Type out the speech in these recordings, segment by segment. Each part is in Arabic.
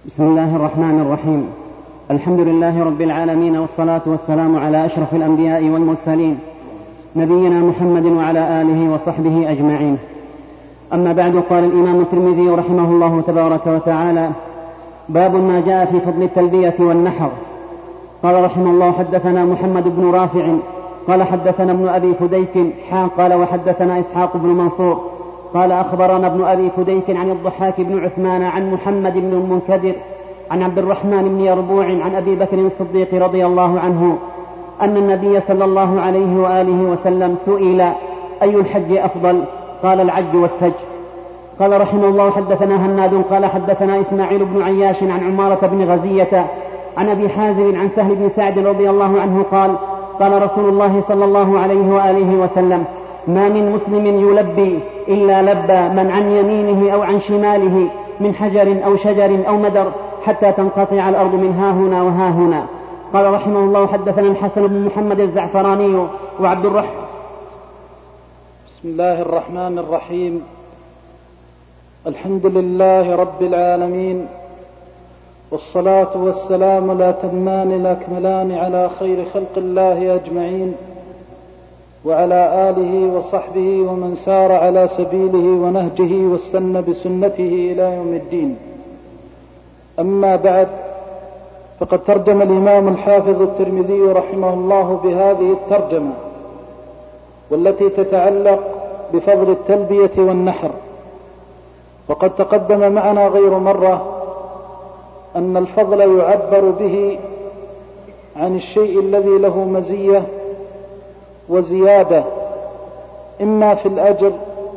بسم الله الرحمن الرحيم. الحمد لله رب العالمين، والصلاة والسلام على أشرف الأنبياء والمرسلين نبينا محمد وعلى آله وصحبه أجمعين. أما بعد، قال الإمام الترمذي رحمه الله تبارك وتعالى: باب ما جاء في فضل التلبية والنحر. قال رحمه الله: حدثنا محمد بن رافع قال حدثنا ابن أبي فديك قال وحدثنا إسحاق بن منصور قال أخبرنا ابن أبي فديك عن الضحاك بن عثمان عن محمد بن المنكدر عن عبد الرحمن بن يربوع عن أبي بكر الصديق رضي الله عنه أن النبي صلى الله عليه وآله وسلم سئل: أي الحج أفضل؟ قال: العج والثج. قال رحمه الله: حدثنا هناد قال حدثنا إسماعيل بن عياش عن عمارة بن غزية عن أبي حازم عن سهل بن سعد رضي الله عنه قال: قال رسول الله صلى الله عليه وآله وسلم: ما من مسلم يلبي إلا لبى من عن يمينه أو عن شماله من حجر أو شجر أو مدر حتى تنقطع الأرض من هاهنا وهاهنا. قال رحمه الله: حدثنا الحسن بن محمد الزعفراني وعبد الرحمن. بسم الله الرحمن الرحيم. الحمد لله رب العالمين، والصلاة والسلام الأتمان الأكملان على خير خلق الله أجمعين، وعلى آله وصحبه ومن سار على سبيله ونهجه واستنى بسنته إلى يوم الدين. أما بعد، فقد ترجم الإمام الحافظ الترمذي رحمه الله بهذه الترجمة، والتي تتعلق بفضل التلبية والنحر. وقد تقدم معنا غير مرة أن الفضل يعبر به عن الشيء الذي له مزية وزيادة، إما في الأجر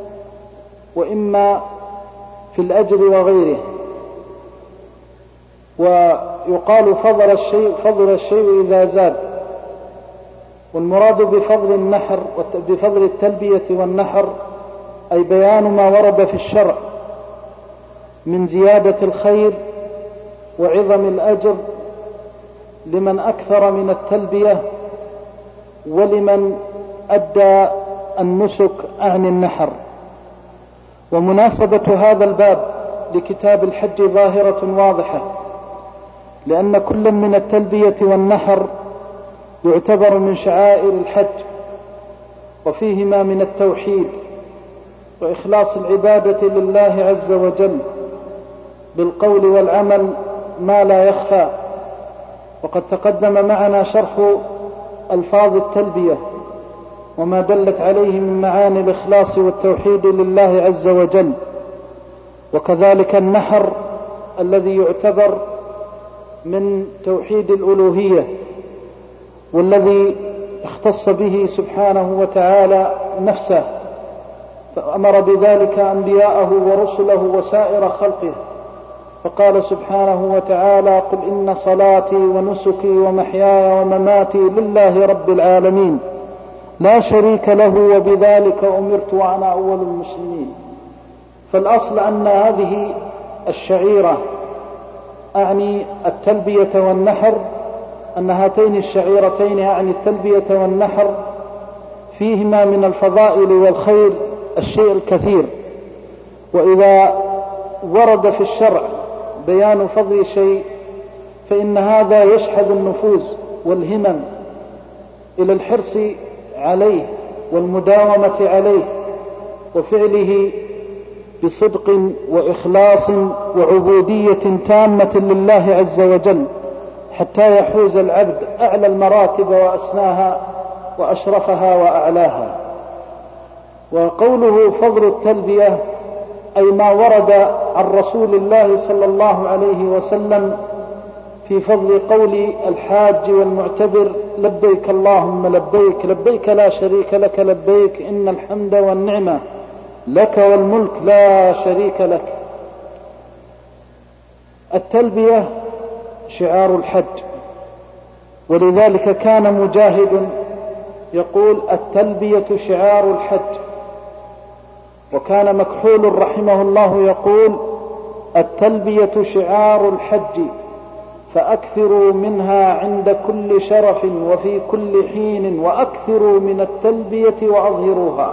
وإما في الأجر وغيره. ويقال فضل الشيء إذا زاد. والمراد بفضل التلبية والنحر أي بيان ما ورد في الشرع من زيادة الخير وعظم الأجر لمن أكثر من التلبية ولمن أدى النسك عن النحر. ومناسبة هذا الباب لكتاب الحج ظاهرة واضحة، لأن كل من التلبية والنحر يعتبر من شعائر الحج، وفيهما من التوحيد وإخلاص العبادة لله عز وجل بالقول والعمل ما لا يخفى. وقد تقدم معنا شرح ألفاظ التلبية وما دلت عليه من معاني الإخلاص والتوحيد لله عز وجل، وكذلك النحر الذي يعتبر من توحيد الألوهية، والذي اختص به سبحانه وتعالى نفسه، فأمر بذلك أنبياءه ورسله وسائر خلقه، فقال سبحانه وتعالى: قل إن صلاتي ونسكي ومحياي ومماتي لله رب العالمين لا شريك له وبذلك أمرت وأنا أول المسلمين. فالأصل أن هذه الشعيرة، أعني التلبية والنحر، أن هاتين الشعيرتين أعني التلبية والنحر فيهما من الفضائل والخير الشيء الكثير. وإذا ورد في الشرع بيان فضل شيء فإن هذا يشحذ النفوس والهمم إلى الحرص عليه والمداومة عليه وفعله بصدق وإخلاص وعبودية تامة لله عز وجل، حتى يحوز العبد أعلى المراتب وأسناها وأشرفها وأعلاها. وقوله فضل التلبية أي ما ورد عن رسول الله صلى الله عليه وسلم في فضل قول الحاج والمعتبر: لبيك اللهم لبيك، لبيك لا شريك لك لبيك، إن الحمد والنعمة لك والملك لا شريك لك. التلبية شعار الحج، ولذلك كان مجاهد يقول: التلبية شعار الحج. وكان مكحول رحمه الله يقول: التلبية شعار الحج، فأكثروا منها عند كل شرف وفي كل حين، وأكثروا من التلبية وأظهروها.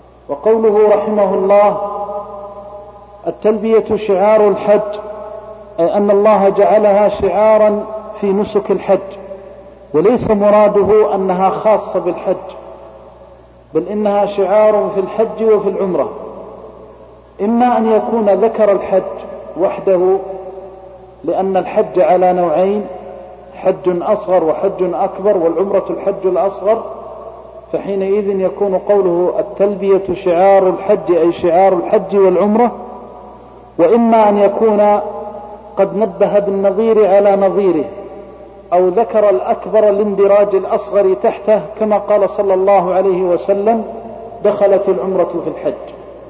وقوله رحمه الله: التلبية شعار الحج، أي أن الله جعلها شعارا في نسك الحج، وليس مراده أنها خاصة بالحج، بل إنها شعار في الحج وفي العمرة. إما أن يكون ذكر الحج وحده، لأن الحج على نوعين، حج أصغر وحج أكبر، والعمرة الحج الأصغر، فحينئذ يكون قوله التلبية شعار الحج أي شعار الحج والعمرة. وإما أن يكون قد نبه بالنظير على نظيره، أو ذكر الأكبر لاندراج الأصغر تحته، كما قال صلى الله عليه وسلم دخلت العمرة في الحج.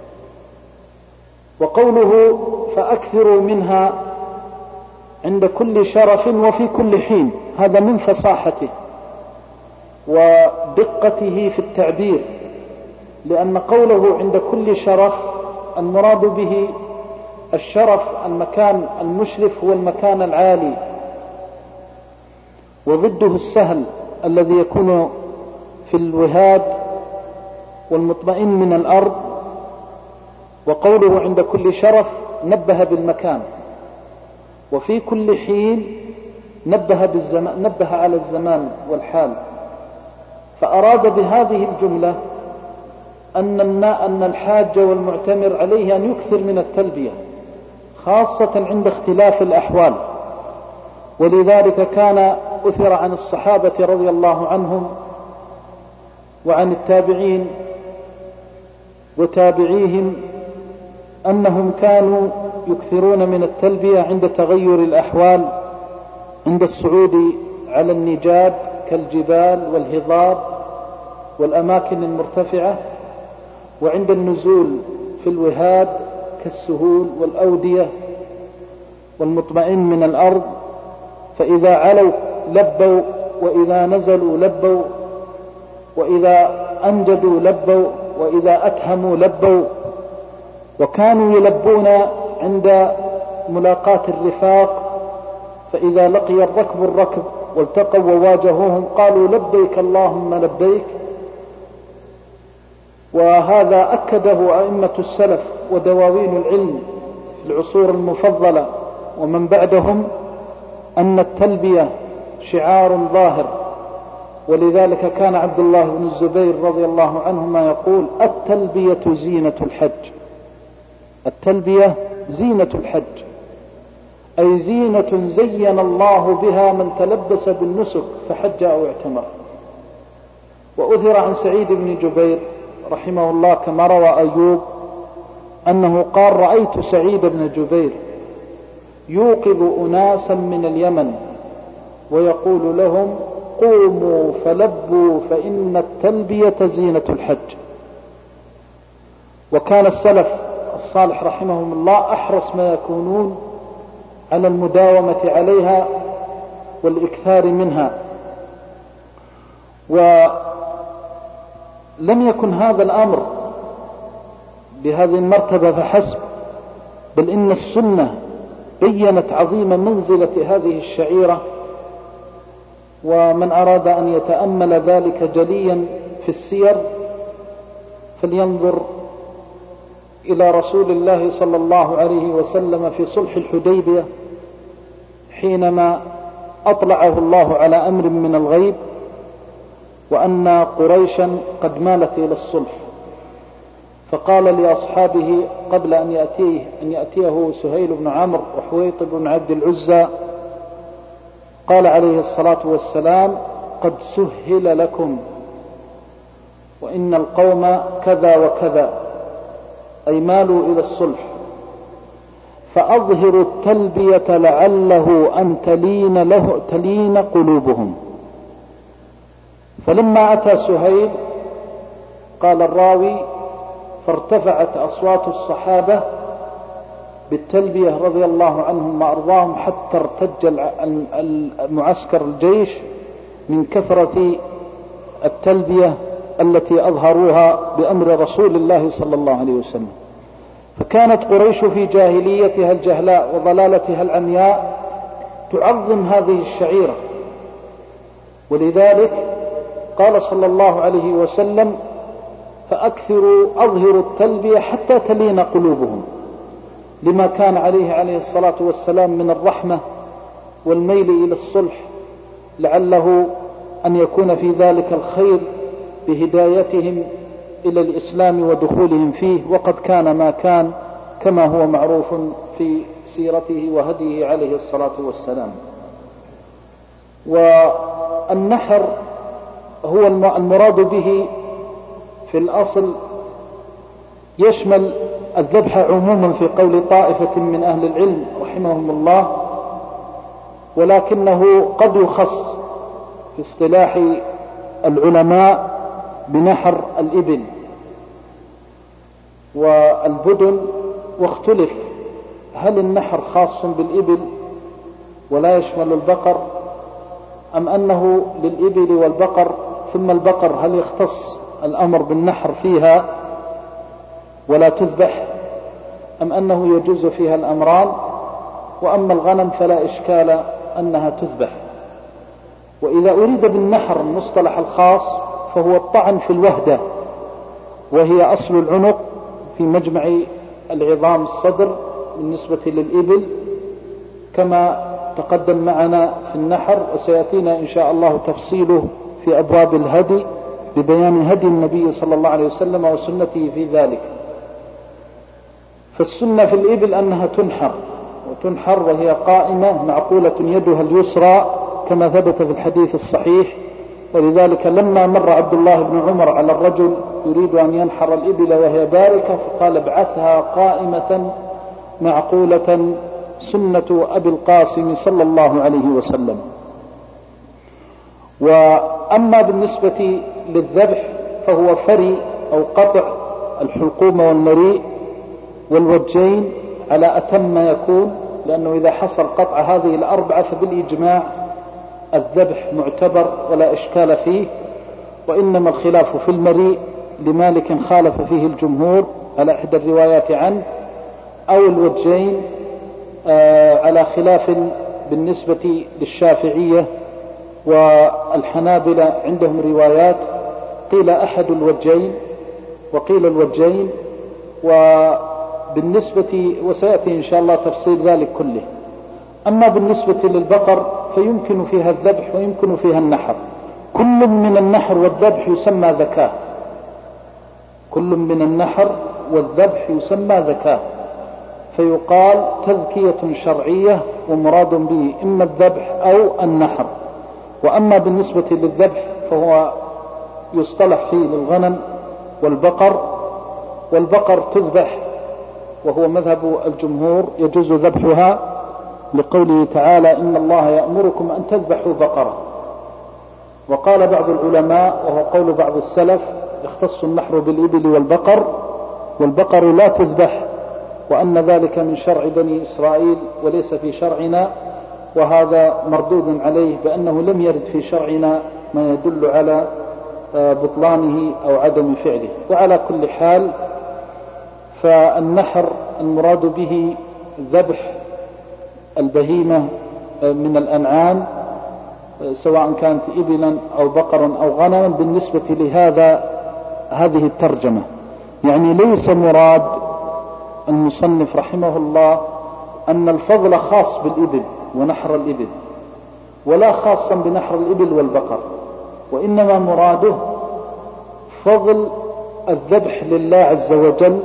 وقوله فأكثروا منها عند كل شرف وفي كل حين، هذا من فصاحته ودقته في التعبير، لأن قوله عند كل شرف المراد به الشرف المكان المشرف هو المكان العالي، وضده السهل الذي يكون في الوهاد والمطمئن من الأرض. وقوله عند كل شرف نبه بالمكان، وفي كل حين نبه على الزمان والحال. فأراد بهذه الجملة أن الحاج والمعتمر عليه أن يكثر من التلبية، خاصة عند اختلاف الأحوال. ولذلك كان أثر عن الصحابة رضي الله عنهم وعن التابعين وتابعيهم أنهم كانوا يكثرون من التلبية عند تغير الأحوال، عند الصعود على النجاب كالجبال والهضاب والأماكن المرتفعة، وعند النزول في الوهاد كالسهول والأودية والمطمئن من الأرض. فإذا علوا لبوا، وإذا نزلوا لبوا، وإذا أنجدوا لبوا، وإذا أتهموا لبوا. وكانوا يلبون عند ملاقاة الرفاق، فإذا لقي الركب والتقوا وواجهوهم قالوا لبيك اللهم لبيك. وهذا أكده أئمة السلف ودواوين العلم في العصور المفضلة ومن بعدهم، أن التلبية شعار ظاهر. ولذلك كان عبد الله بن الزبير رضي الله عنهما يقول التلبية زينة الحج. التلبية زينة الحج، أي زينة زين الله بها من تلبس بالنسك فحج أو اعتمر. وأثر عن سعيد بن جبير رحمه الله كما روى أيوب أنه قال رأيت سعيد بن جبير يوقظ أناسا من اليمن ويقول لهم قوموا فلبوا فإن التلبية زينة الحج. وكان السلف الصالح رحمهم الله أحرص ما يكونون على المداومة عليها والإكثار منها. ولم يكن هذا الأمر بهذه المرتبة فحسب، بل إن السنة بيّنت عظيم منزلة هذه الشعيرة. ومن أراد أن يتأمل ذلك جليا في السير فلينظر إلى رسول الله صلى الله عليه وسلم في صلح الحديبية حينما أطلعه الله على أمر من الغيب وأن قريشا قد مالت إلى الصلح، فقال لأصحابه قبل أن يأتيه سهيل بن عمرو وحويطب بن عبد العزى، قال عليه الصلاة والسلام قد سهل لكم وإن القوم كذا وكذا، أي مالوا إلى الصلح، فأظهروا التلبية لعله أن تلين قلوبهم. فلما أتى سهيل قال الراوي فارتفعت أصوات الصحابة بالتلبية رضي الله عنهم وأرضاهم حتى ارتج معسكر الجيش من كثرة التلبية التي أظهروها بأمر رسول الله صلى الله عليه وسلم. فكانت قريش في جاهليتها الجهلاء وضلالتها العمياء تعظم هذه الشعيرة، ولذلك قال صلى الله عليه وسلم أظهروا التلبية حتى تلين قلوبهم. لما كان عليه الصلاة والسلام من الرحمة والميل إلى الصلح، لعله أن يكون في ذلك الخير بهدايتهم إلى الإسلام ودخولهم فيه، وقد كان ما كان كما هو معروف في سيرته وهديه عليه الصلاة والسلام. والنحر هو المراد به في الأصل يشمل الذبح عموما في قول طائفة من أهل العلم رحمهم الله، ولكنه قد يخص في اصطلاح العلماء بنحر الإبل والبدن، واختلف هل النحر خاص بالإبل ولا يشمل البقر، أم أنه للإبل والبقر ثم البقر هل يختص الأمر بالنحر فيها ولا تذبح، أم أنه يجوز فيها الأمران، وأما الغنم فلا إشكال أنها تذبح. وإذا أريد بالنحر المصطلح الخاص فهو الطعن في الوهدة، وهي أصل العنق في مجمع العظام الصدر بالنسبة للإبل كما تقدم معنا في النحر، وسيأتينا إن شاء الله تفصيله في أبواب الهدي ببيان هدي النبي صلى الله عليه وسلم وسنته في ذلك. فالسنة في الإبل أنها تنحر وهي قائمة معقولة يدها اليسرى كما ثبت في الحديث الصحيح. ولذلك لما مر عبد الله بن عمر على الرجل يريد أن ينحر الإبل وهي باركة فقال ابعثها قائمة معقولة سنة أبي القاسم صلى الله عليه وسلم. وأما بالنسبة للذبح فهو فري أو قطع الحلقوم والمريء والوجين على أتم ما يكون، لأنه إذا حصل قطع هذه الأربعة فبالإجماع الذبح معتبر ولا إشكال فيه. وإنما الخلاف في المريء لمالك خالف فيه الجمهور على إحدى الروايات عنه، أو الوجين على خلاف بالنسبة للشافعية والحنابلة عندهم روايات قيل أحد الوجين وقيل الوجين، وبالنسبة وسيأتي إن شاء الله تفصيل ذلك كله. أما بالنسبة للبقر فيمكن فيها الذبح ويمكن فيها النحر. كل من النحر والذبح يسمى ذكاة، كل من النحر والذبح يسمى ذكاة، فيقال تذكية شرعية ومراد به إما الذبح أو النحر. وأما بالنسبة للذبح فهو يصطلح فيه للغنم والبقر تذبح، وهو مذهب الجمهور يجوز ذبحها لقوله تعالى إن الله يأمركم أن تذبحوا بقرة. وقال بعض العلماء وهو قول بعض السلف يختص النحر بالإبل والبقر لا تذبح، وأن ذلك من شرع بني إسرائيل وليس في شرعنا، وهذا مردود عليه بأنه لم يرد في شرعنا ما يدل على بطلانه أو عدم فعله. وعلى كل حال فالنحر المراد به ذبح البهيمة من الأنعام سواء كانت إبلا أو بقرا أو غنما بالنسبة هذه الترجمة. يعني ليس مراد المصنف رحمه الله أن الفضل خاص بالإبل ونحر الإبل ولا خاصا بنحر الإبل والبقر، وإنما مراده فضل الذبح لله عز وجل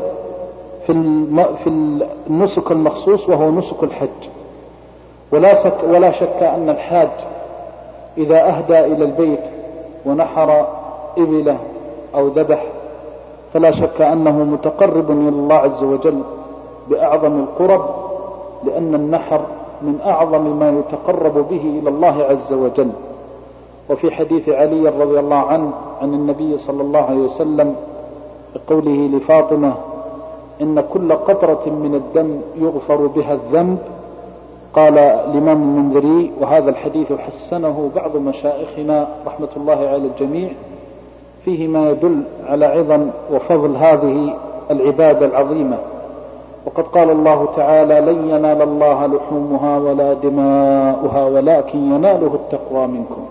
في النسك المخصوص وهو نسك الحج. ولا شك أن الحاج إذا أهدى إلى البيت ونحر إبله أو ذبح فلا شك أنه متقرب إلى الله عز وجل بأعظم القرب، لأن النحر من أعظم ما يتقرب به إلى الله عز وجل. وفي حديث علي رضي الله عنه عن النبي صلى الله عليه وسلم بقوله لفاطمة إن كل قطرة من الدم يغفر بها الذنب، قال الإمام المنذري وهذا الحديث حسنه بعض مشايخنا رحمة الله على الجميع، فيه ما يدل على عظم وفضل هذه العبادة العظيمة. وقد قال الله تعالى لن ينال الله لحومها ولا دماؤها ولكن يناله التقوى منكم.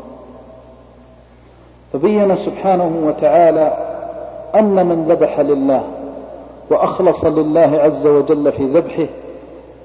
فبين سبحانه وتعالى أن من ذبح لله وأخلص لله عز وجل في ذبحه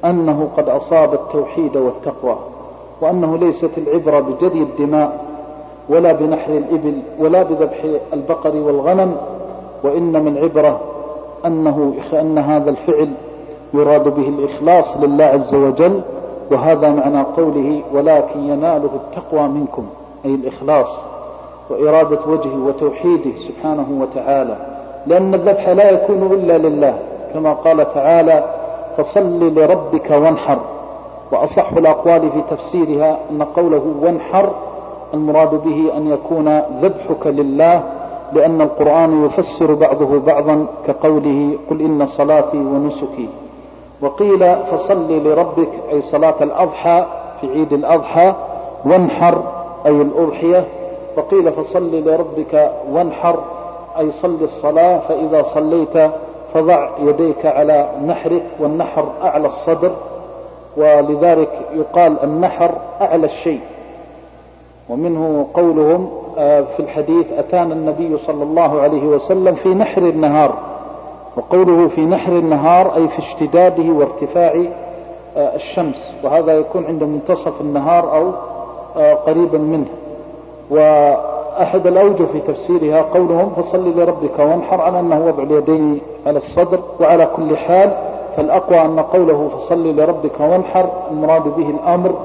أنه قد أصاب التوحيد والتقوى، وأنه ليست العبرة بجري الدماء ولا بنحر الإبل ولا بذبح البقر والغنم، وإنما العبرة أن هذا الفعل يراد به الإخلاص لله عز وجل، وهذا معنى قوله ولكن يناله التقوى منكم، أي الإخلاص وإرادة وجهه وتوحيده سبحانه وتعالى، لأن الذبح لا يكون إلا لله، كما قال تعالى فصل لربك وانحر. وأصح الأقوال في تفسيرها أن قوله وانحر المراد به أن يكون ذبحك لله، لأن القرآن يفسر بعضه بعضا كقوله قل إن صلاتي ونسكي. وقيل فصل لربك أي صلاة الأضحى في عيد الأضحى، وانحر أي الأضحية. وقيل فصل لربك وانحر أي صل الصلاة، فإذا صليت فضع يديك على نحرك، والنحر أعلى الصدر، ولذلك يقال النحر أعلى الشيء. ومنه قولهم في الحديث أتانا النبي صلى الله عليه وسلم في نحر النهار، وقوله في نحر النهار أي في اشتداده وارتفاع الشمس، وهذا يكون عند منتصف النهار أو قريبا منه. وأحد الأوجه في تفسيرها قولهم فصل لربك وانحر على أنه وضع اليدين على الصدر. وعلى كل حال فالأقوى أن قوله فصل لربك وانحر المراد به الأمر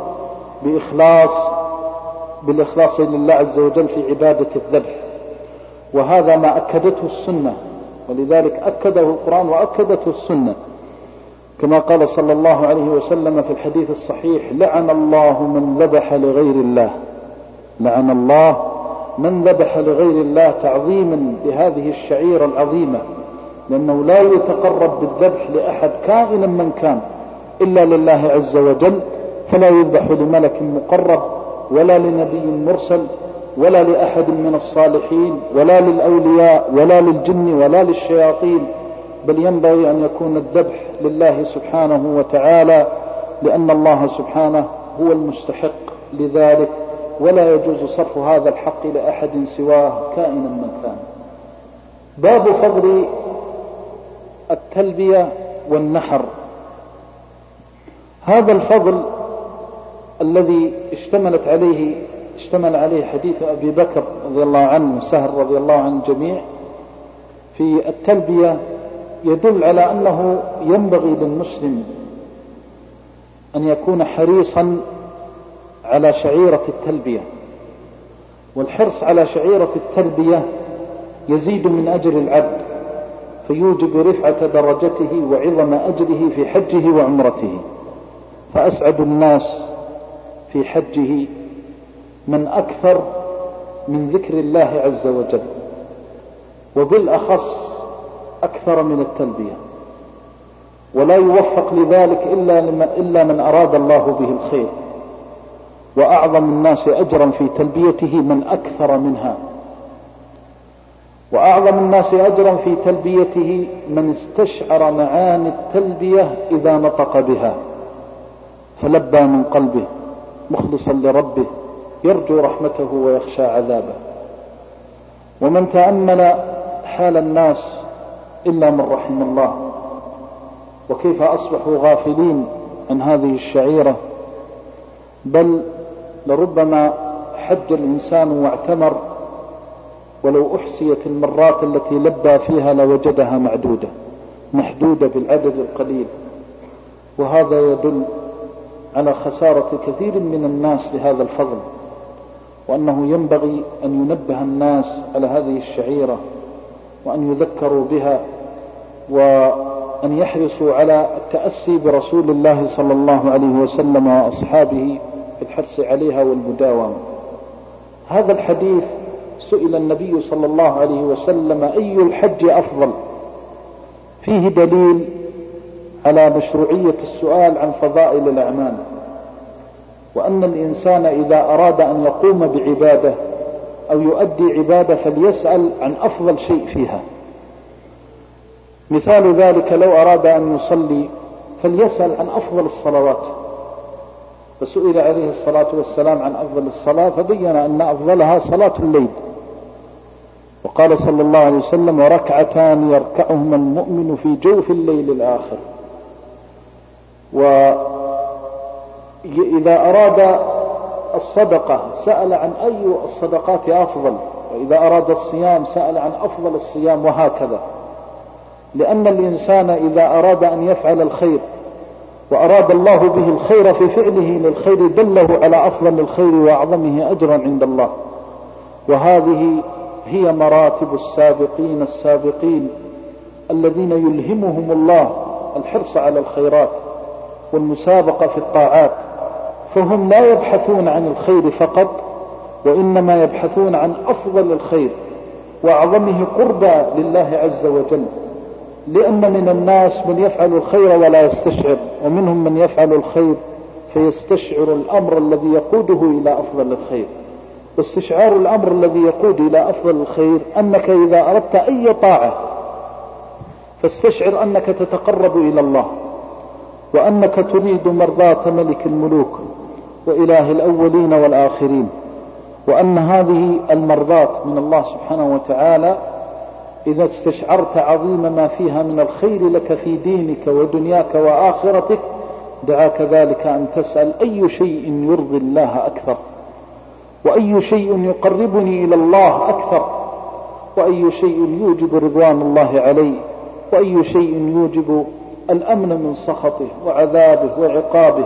بالإخلاص لله عز وجل في عبادة الذبح، وهذا ما أكدته السنة، ولذلك أكده القرآن وأكدته السنة، كما قال صلى الله عليه وسلم في الحديث الصحيح لعن الله من ذبح لغير الله، لعن الله من ذبح لغير الله تعظيما لهذه الشعيرة العظيمة، لأنه لا يتقرب بالذبح لأحد كائنا من كان إلا لله عز وجل، فلا يذبح لملك مقرب ولا لنبي مرسل ولا لأحد من الصالحين ولا للأولياء ولا للجن ولا للشياطين، بل ينبغي أن يكون الذبح لله سبحانه وتعالى، لأن الله سبحانه هو المستحق لذلك، ولا يجوز صرف هذا الحق لأحد سواه كائنا من كان. باب فضل التلبية والنحر. هذا الفضل الذي اشتمل عليه حديث أبي بكر رضي الله عنه وسهر رضي الله عن الجميع في التلبية يدل على أنه ينبغي للمسلم أن يكون حريصا على شعيرة التلبية، والحرص على شعيرة التلبية يزيد من أجر العبد، فيوجب رفعة درجته وعظم أجره في حجه وعمرته، فأسعد الناس في حجه من أكثر من ذكر الله عز وجل، وبالأخص أكثر من التلبية، ولا يوفق لذلك إلا من أراد الله به الخير، وأعظم الناس أجرا في تلبيته من أكثر منها، وأعظم الناس أجرا في تلبيته من استشعر معاني التلبية إذا نطق بها فلبى من قلبه مخلصا لربه يرجو رحمته ويخشى عذابه. ومن تأمل حال الناس إلا من رحم الله، وكيف أصبحوا غافلين عن هذه الشعيرة، بل لربما حج الإنسان واعتمر ولو أحصيت المرات التي لبى فيها لوجدها محدودة بالعدد القليل، وهذا يدل على خسارة كثير من الناس لهذا الفضل، وأنه ينبغي أن ينبه الناس على هذه الشعيرة وأن يذكروا بها، وأن يحرصوا على التأسي برسول الله صلى الله عليه وسلم وأصحابه في الحرص عليها والمداومة. هذا الحديث سئل النبي صلى الله عليه وسلم أي الحج أفضل، فيه دليل على مشروعية السؤال عن فضائل الأعمال، وأن الإنسان إذا أراد أن يقوم بعبادة أو يؤدي عبادة فليسأل عن أفضل شيء فيها. مثال ذلك لو أراد أن يصلي فليسأل عن أفضل الصلوات، فسئل عليه الصلاة والسلام عن أفضل الصلاة فبين أن أفضلها صلاة الليل، وقال صلى الله عليه وسلم وركعتان يركعهما المؤمن في جوف الليل الآخر. وإذا أراد الصدقة سأل عن أي الصدقات أفضل، وإذا أراد الصيام سأل عن أفضل الصيام، وهكذا. لأن الإنسان إذا أراد أن يفعل الخير وأراد الله به الخير في فعله للخير دله على أفضل الخير وأعظمه أجرا عند الله. وهذه هي مراتب السابقين السابقين الذين يلهمهم الله الحرص على الخيرات والمسابقة في الطاعات، فهم لا يبحثون عن الخير فقط، وإنما يبحثون عن أفضل الخير وأعظمه قربا لله عز وجل. لأن من الناس من يفعل الخير ولا يستشعر، ومنهم من يفعل الخير فيستشعر الأمر الذي يقوده إلى أفضل الخير. واستشعار الأمر الذي يقود إلى أفضل الخير أنك إذا أردت أي طاعة فاستشعر أنك تتقرب إلى الله، وأنك تريد مرضاة ملك الملوك وإله الأولين والآخرين، وأن هذه المرضاة من الله سبحانه وتعالى إذا استشعرت عظيم ما فيها من الخير لك في دينك ودنياك وآخرتك دعاك ذلك أن تسأل أي شيء يرضي الله أكثر، وأي شيء يقربني إلى الله أكثر، وأي شيء يوجب رضوان الله علي، وأي شيء يوجب الأمن من سخطه وعذابه وعقابه.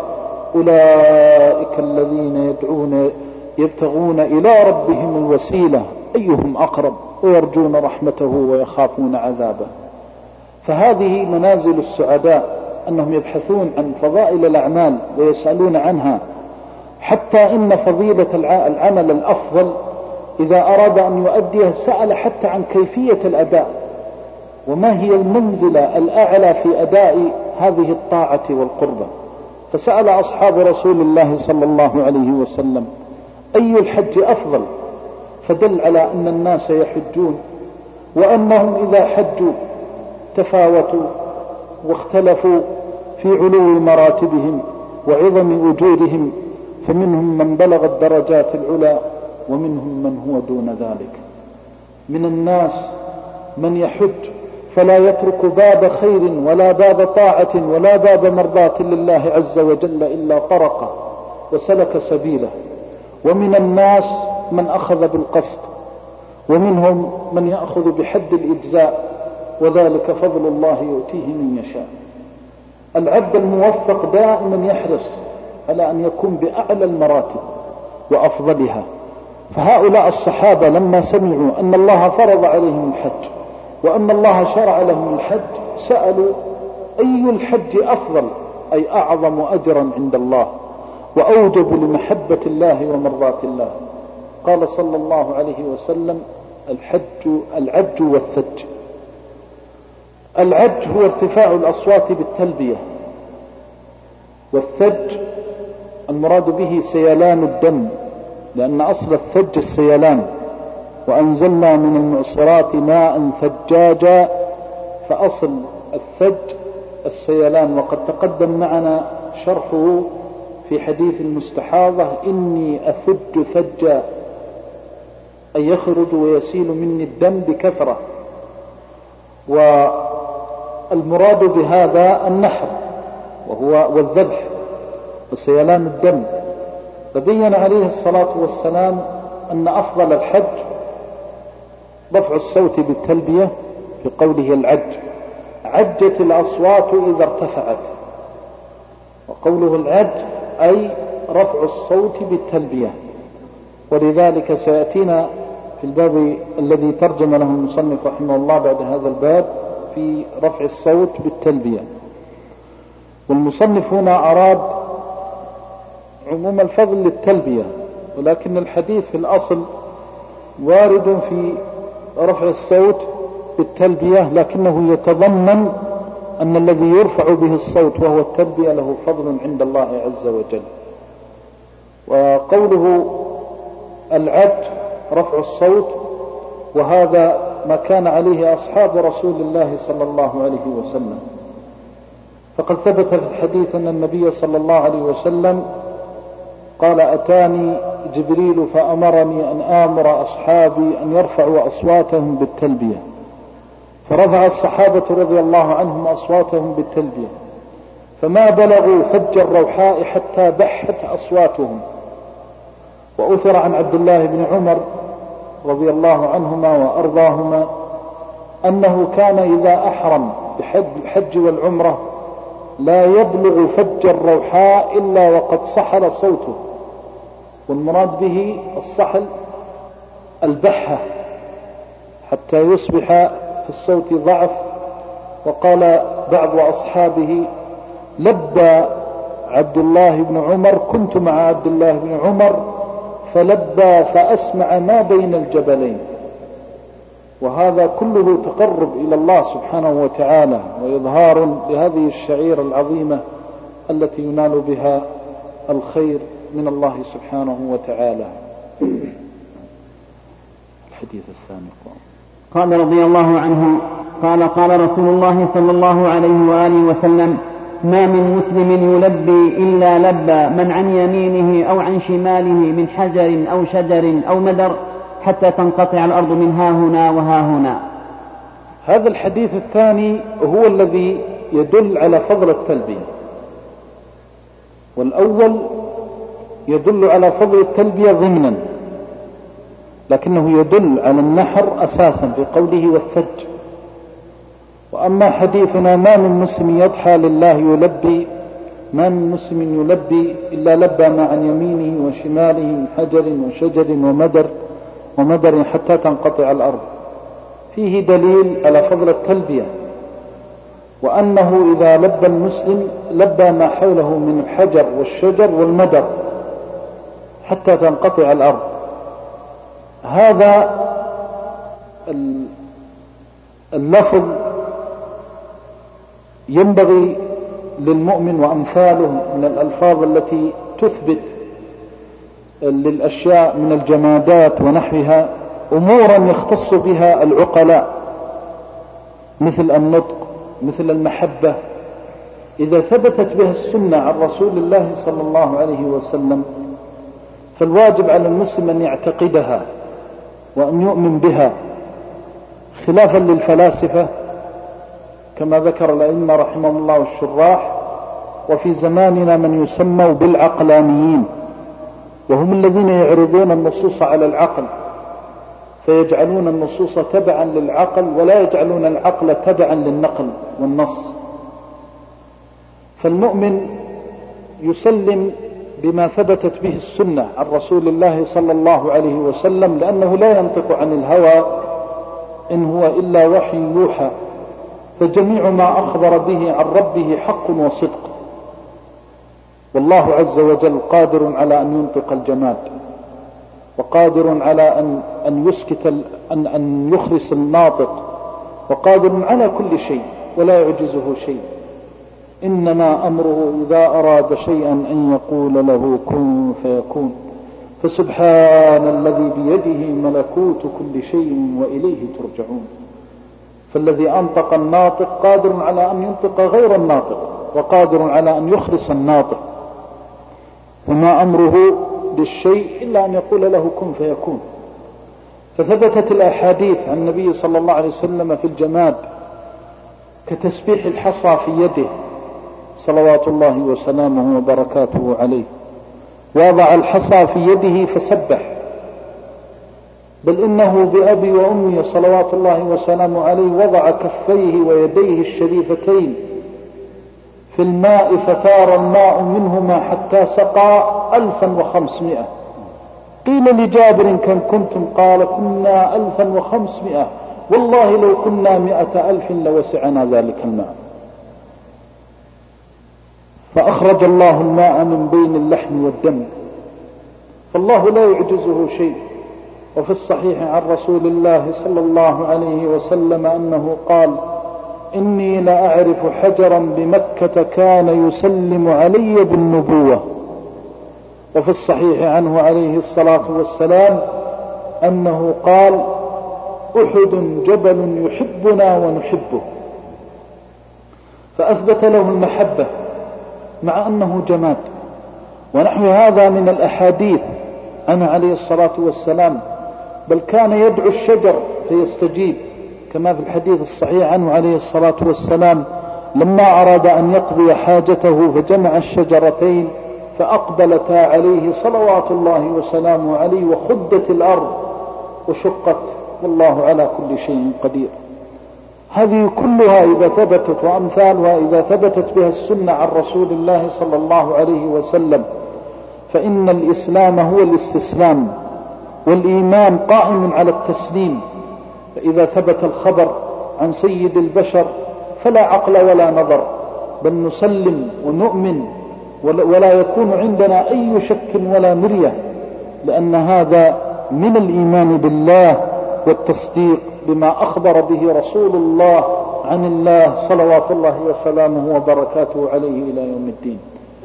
أولئك الذين يبتغون إلى ربهم الوسيلة أيهم أقرب ويرجون رحمته ويخافون عذابه. فهذه منازل السعداء، أنهم يبحثون عن فضائل الأعمال ويسألون عنها، حتى إن فضيلة العمل الأفضل إذا أراد أن يؤديه سأل حتى عن كيفية الأداء، وما هي المنزلة الأعلى في أداء هذه الطاعة والقربة. فسأل أصحاب رسول الله صلى الله عليه وسلم أي الحج أفضل، فدل على أن الناس يحجون، وأنهم إذا حجوا تفاوتوا واختلفوا في علو مراتبهم وعظم أجورهم، فمنهم من بلغ الدرجات العلى ومنهم من هو دون ذلك. من الناس من يحج فلا يترك باب خير ولا باب طاعة ولا باب مرضاة لله عز وجل إلا طرقه وسلك سبيله، ومن الناس من أخذ بالقسط، ومنهم من يأخذ بحد الإجزاء، وذلك فضل الله يؤتيه من يشاء. العبد الموفق دائما يحرص على أن يكون بأعلى المراتب وأفضلها. فهؤلاء الصحابة لما سمعوا أن الله فرض عليهم الحج وأن الله شرع لهم الحج سألوا أي الحج أفضل، أي أعظم أجرا عند الله وأوجب لمحبة الله ومرضاة الله. قال صلى الله عليه وسلم العج والثج. العج هو ارتفاع الأصوات بالتلبية، والثج المراد به سيلان الدم، لأن أصل الثج السيلان. وأنزلنا من المعصرات ماء ثجاجا، فأصل الثج السيلان، وقد تقدم معنا شرحه في حديث المستحاضة: إني أثج ثجا، أي يخرج ويسيل مني الدم بكثرة. والمراد بهذا النحر والذبح وسيلان الدم. فبين عليه الصلاة والسلام أن أفضل الحج رفع الصوت بالتلبية، في قوله العج، عجت الأصوات إذا ارتفعت، وقوله العج أي رفع الصوت بالتلبية. ولذلك سيأتينا في الباب الذي ترجم له المصنف رحمه الله بعد هذا الباب في رفع الصوت بالتلبية. والمصنف هنا أراد عموم الفضل للتلبية، ولكن الحديث في الأصل وارد في رفع الصوت بالتلبية، لكنه يتضمن أن الذي يرفع به الصوت وهو التلبية له فضل عند الله عز وجل. وقوله العج رفع الصوت، وهذا ما كان عليه أصحاب رسول الله صلى الله عليه وسلم. فقد ثبت في الحديث أن النبي صلى الله عليه وسلم قال: أتاني جبريل فأمرني أن آمر أصحابي أن يرفعوا أصواتهم بالتلبية، فرفع الصحابة رضي الله عنهم أصواتهم بالتلبية، فما بلغوا فج الروحاء حتى بحت أصواتهم. وأثر عن عبد الله بن عمر رضي الله عنهما وأرضاهما أنه كان إذا أحرم بالحج والعمرة لا يبلغ فج الروحاء إلا وقد صحل صوته، والمراد به الصحل البحة حتى يصبح في الصوت ضعف. وقال بعض أصحابه: لبى عبد الله بن عمر، كنت مع عبد الله بن عمر فلبى فأسمع ما بين الجبلين. وهذا كله تقرب إلى الله سبحانه وتعالى وإظهار لهذه الشعيرة العظيمة التي ينال بها الخير من الله سبحانه وتعالى. الحديث الثاني قال رضي الله عنه قال رسول الله صلى الله عليه وآله وسلم: ما من مسلم يلبي إلا لبى من عن يمينه أو عن شماله من حجر أو شجر أو مدر حتى تنقطع الأرض من ها هنا وها هنا. هذا الحديث الثاني هو الذي يدل على فضل التلبية، والأول يدل على فضل التلبية ضمنا، لكنه يدل على النحر أساسا في قوله والثج. وأما حديثنا: ما من مسلم يضحى لله يلبي، ما من مسلم يلبي إلا لبى ما عن يمينه وشماله من حجر وشجر ومدر حتى تنقطع الأرض، فيه دليل على فضل التلبية، وأنه إذا لبى المسلم لبى ما حوله من الحجر والشجر والمدر حتى تنقطع الأرض. هذا اللفظ ينبغي للمؤمن وأمثاله من الألفاظ التي تثبت للأشياء من الجمادات ونحوها أمورا يختص بها العقلاء، مثل النطق، مثل المحبة، إذا ثبتت بها السنة عن رسول الله صلى الله عليه وسلم فالواجب على المسلم أن يعتقدها وأن يؤمن بها، خلافا للفلاسفة كما ذكر الأئمة رحمهم الله والشراح. وفي زماننا من يسموا بالعقلانيين، وهم الذين يعرضون النصوص على العقل فيجعلون النصوص تبعا للعقل ولا يجعلون العقل تبعا للنقل والنص. فالمؤمن يسلم بما ثبتت به السنة عن رسول الله صلى الله عليه وسلم، لأنه لا ينطق عن الهوى إن هو إلا وحي يوحى، فجميع ما أخبر به عن ربه حق وصدق، والله عز وجل قادر على أن ينطق الجماد، وقادر على أن يسكت أن يخرس الناطق، وقادر على كل شيء ولا يعجزه شيء. إنما أمره إذا أراد شيئا أن يقول له كن فيكون. فسبحان الذي بيده ملكوت كل شيء وإليه ترجعون. فالذي أنطق الناطق قادر على أن ينطق غير الناطق، وقادر على أن يخرس الناطق، وما أمره للشيء إلا أن يقول له كن فيكون. فثبتت الأحاديث عن النبي صلى الله عليه وسلم في الجماد كتسبيح الحصى في يده صلوات الله وسلامه وبركاته عليه، وضع الحصى في يده فسبح، بل إنه بأبي وأمي صلوات الله وسلامه عليه وضع كفيه ويديه الشريفتين في الماء فثار الماء منهما حتى سقى 1500. قيل لجابر كم كنتم؟ قال كنا 1500، والله لو كنا 100,000 لوسعنا ذلك الماء. فأخرج الله الماء من بين اللحم والدم، فالله لا يعجزه شيء. وفي الصحيح عن رسول الله صلى الله عليه وسلم أنه قال: إني لأعرف حجرا بمكة كان يسلم علي بالنبوة. وفي الصحيح عنه عليه الصلاة والسلام أنه قال: أحد جبل يحبنا ونحبه. فأثبت له المحبة مع أنه جماد. ونحو هذا من الأحاديث عنه عليه الصلاة والسلام، بل كان يدعو الشجر فيستجيب، كما في الحديث الصحيح عنه عليه الصلاة والسلام لما أراد أن يقضي حاجته فجمع الشجرتين فأقبلتا عليه صلوات الله وسلامه عليه، وخدت الأرض وشقت، والله على كل شيء قدير. هذه كلها إذا ثبتت وأمثالها إذا ثبتت بها السنة عن رسول الله صلى الله عليه وسلم، فإن الإسلام هو الاستسلام، والإيمان قائم على التسليم. فإذا ثبت الخبر عن سيد البشر فلا عقل ولا نظر، بل نسلم ونؤمن ولا يكون عندنا أي شك ولا مرية، لأن هذا من الإيمان بالله والتصديق بما أخبر به رسول الله عن الله صلوات الله وسلامه وبركاته عليه إلى يوم الدين.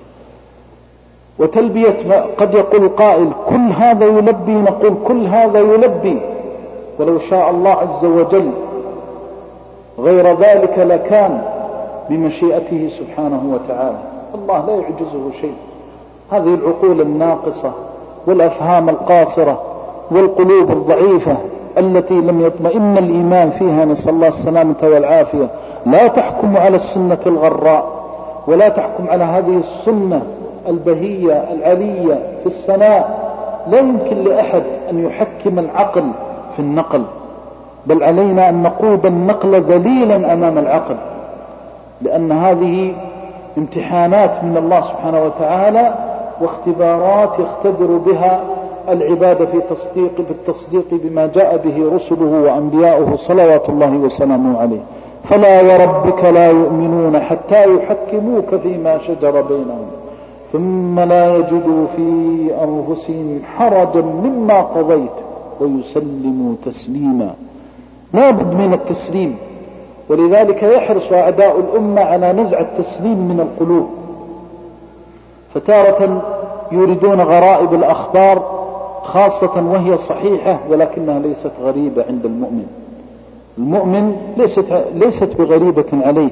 وتلبية قد يقول قائل كل هذا يلبي، نقول كل هذا يلبي، ولو شاء الله عز وجل غير ذلك لكان بمشيئته سبحانه وتعالى. الله لا يعجزه شيء. هذه العقول الناقصة والأفهام القاصرة والقلوب الضعيفة التي لم يطمئن الإيمان فيها، نسأل الله السلامة والعافية، لا تحكم على السنة الغراء، ولا تحكم على هذه السنة البهية العلية في السماء. لا يمكن لأحد أن يحكم العقل في النقل، بل علينا أن نقود النقل ذليلا أمام العقل، لأن هذه امتحانات من الله سبحانه وتعالى واختبارات يختبر بها العباد في التصديق بما جاء به رسله وأنبياؤه صلوات الله وسلامه عليه. فلا وربك لا يؤمنون حتى يحكموك فيما شجر بينهم ثم لا يجدوا في أنفسهم حرجا مما قضيت ويسلموا تسليما. لا بد من التسليم، ولذلك يحرص أعداء الأمة على نزع التسليم من القلوب. فتارة يريدون غرائب الأخبار خاصة وهي صحيحة، ولكنها ليست غريبة عند المؤمن. المؤمن ليست بغريبة عليه.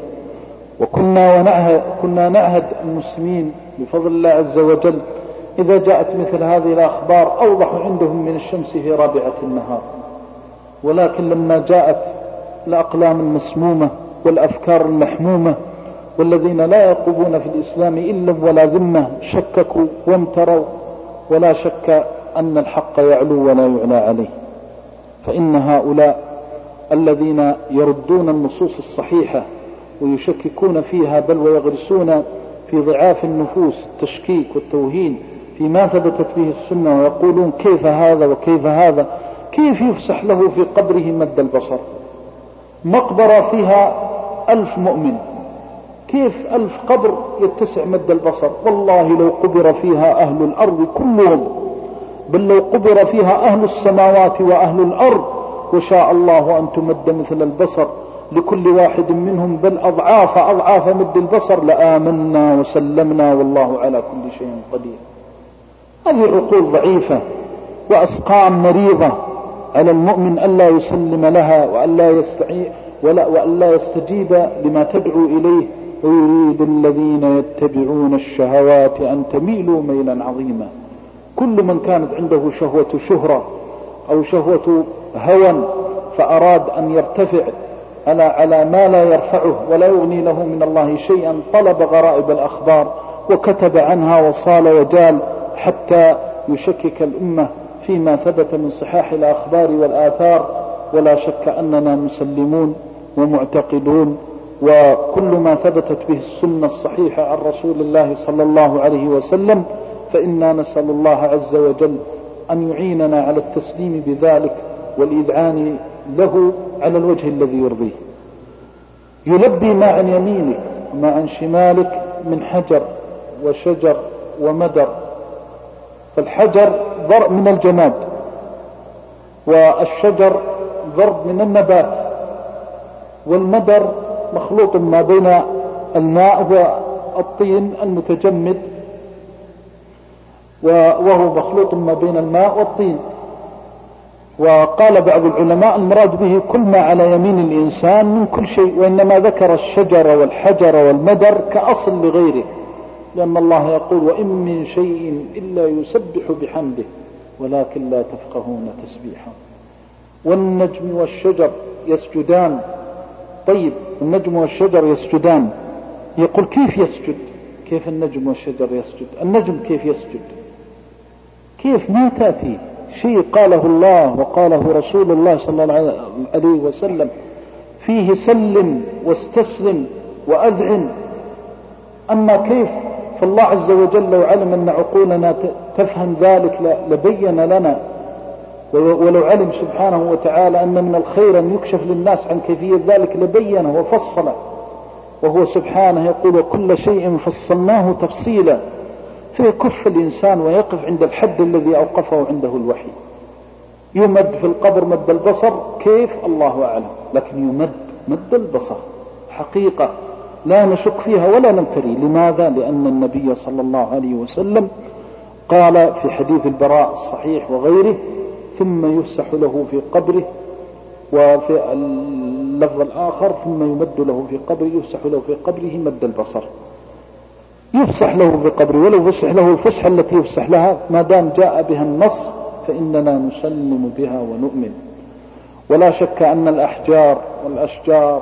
وكنا نعهد المسلمين بفضل الله عز وجل إذا جاءت مثل هذه الأخبار أوضح عندهم من الشمس في رابعة النهار. ولكن لما جاءت الأقلام المسمومة والأفكار المحمومة والذين لا يرقبون في الإسلام إلا ولا ذمة شككوا وامتروا، ولا شك أن الحق يعلو ولا يعلى عليه. فإن هؤلاء الذين يردون النصوص الصحيحة ويشككون فيها، بل ويغرسون في ضعاف النفوس التشكيك والتوهين فيما ثبتت به السنة، ويقولون كيف هذا وكيف هذا، كيف يفسح له في قبره مد البصر؟ مقبرة فيها 1000 مؤمن، كيف 1000 قبر يتسع مد البصر؟ والله لو قبر فيها أهل الأرض كلهم، بل لو قبر فيها أهل السماوات وأهل الأرض وشاء الله أن تمد مثل البصر لكل واحد منهم، بل أضعاف مد البصر، لآمنا وسلمنا والله على كل شيء قدير. هذه عقول ضعيفة وأسقام مريضة على المؤمن ألا يسلم لها وألا يستجيب لما تدعو إليه. ويريد الذين يتبعون الشهوات أن تميلوا ميلا عظيما. كل من كانت عنده شهوة شهرة أو شهوة هوى فأراد أن يرتفع على ما لا يرفعه ولا يغني له من الله شيئا، طلب غرائب الأخبار وكتب عنها وصال وجال حتى يشكك الأمة فيما ثبت من صحاح الأخبار والآثار. ولا شك أننا مسلمون ومعتقدون، وكل ما ثبتت به السنة الصحيحة عن رسول الله صلى الله عليه وسلم فإنا نسأل الله عز وجل أن يعيننا على التسليم بذلك والإذعان له على الوجه الذي يرضيه. يلبي ما عن يمينك وما عن شمالك من حجر وشجر ومدر. فالحجر ضرب من الجماد، والشجر ضرب من النبات، والمدر مخلوط ما بين الماء والطين المتجمد، وهو مخلوط ما بين الماء والطين. وقال بعض العلماء المراد به كل ما على يمين الإنسان من كل شيء، وإنما ذكر الشجر والحجر والمدر كأصل لغيره، لأن الله يقول وإن من شيء إلا يسبح بحمده ولكن لا تفقهون تسبيحا. والنجم والشجر يسجدان. طيب النجم والشجر يسجدان، يقول كيف يسجد؟ كيف النجم والشجر يسجد؟ النجم كيف يسجد؟ كيف؟ ما تأتي شيء قاله الله وقاله رسول الله صلى الله عليه وسلم فيه سلم واستسلم وأذعن. أما كيف؟ فالله عز وجل لو علم أن عقولنا تفهم ذلك لبين لنا، ولو علم سبحانه وتعالى أن من الخير أن يكشف للناس عن كيفية ذلك لبينه وفصله. وهو سبحانه يقول وكل شيء فصلناه تفصيلا. فيكف الإنسان ويقف عند الحد الذي أوقفه عنده الوحي. يمد في القبر مد البصر، كيف؟ الله أعلم، لكن يمد مد البصر حقيقة لا نشك فيها ولا نمتري. لماذا؟ لأن النبي صلى الله عليه وسلم قال في حديث البراء الصحيح وغيره ثم يفسح له في قبره، وفي اللفظ الآخر ثم يمد له في قبره، يفسح له في قبره مد البصر. يفسح له في قبره، ولو فسح له الفسحة التي يفسح لها ما دام جاء بها النص فإننا نسلم بها ونؤمن. ولا شك أن الأحجار والأشجار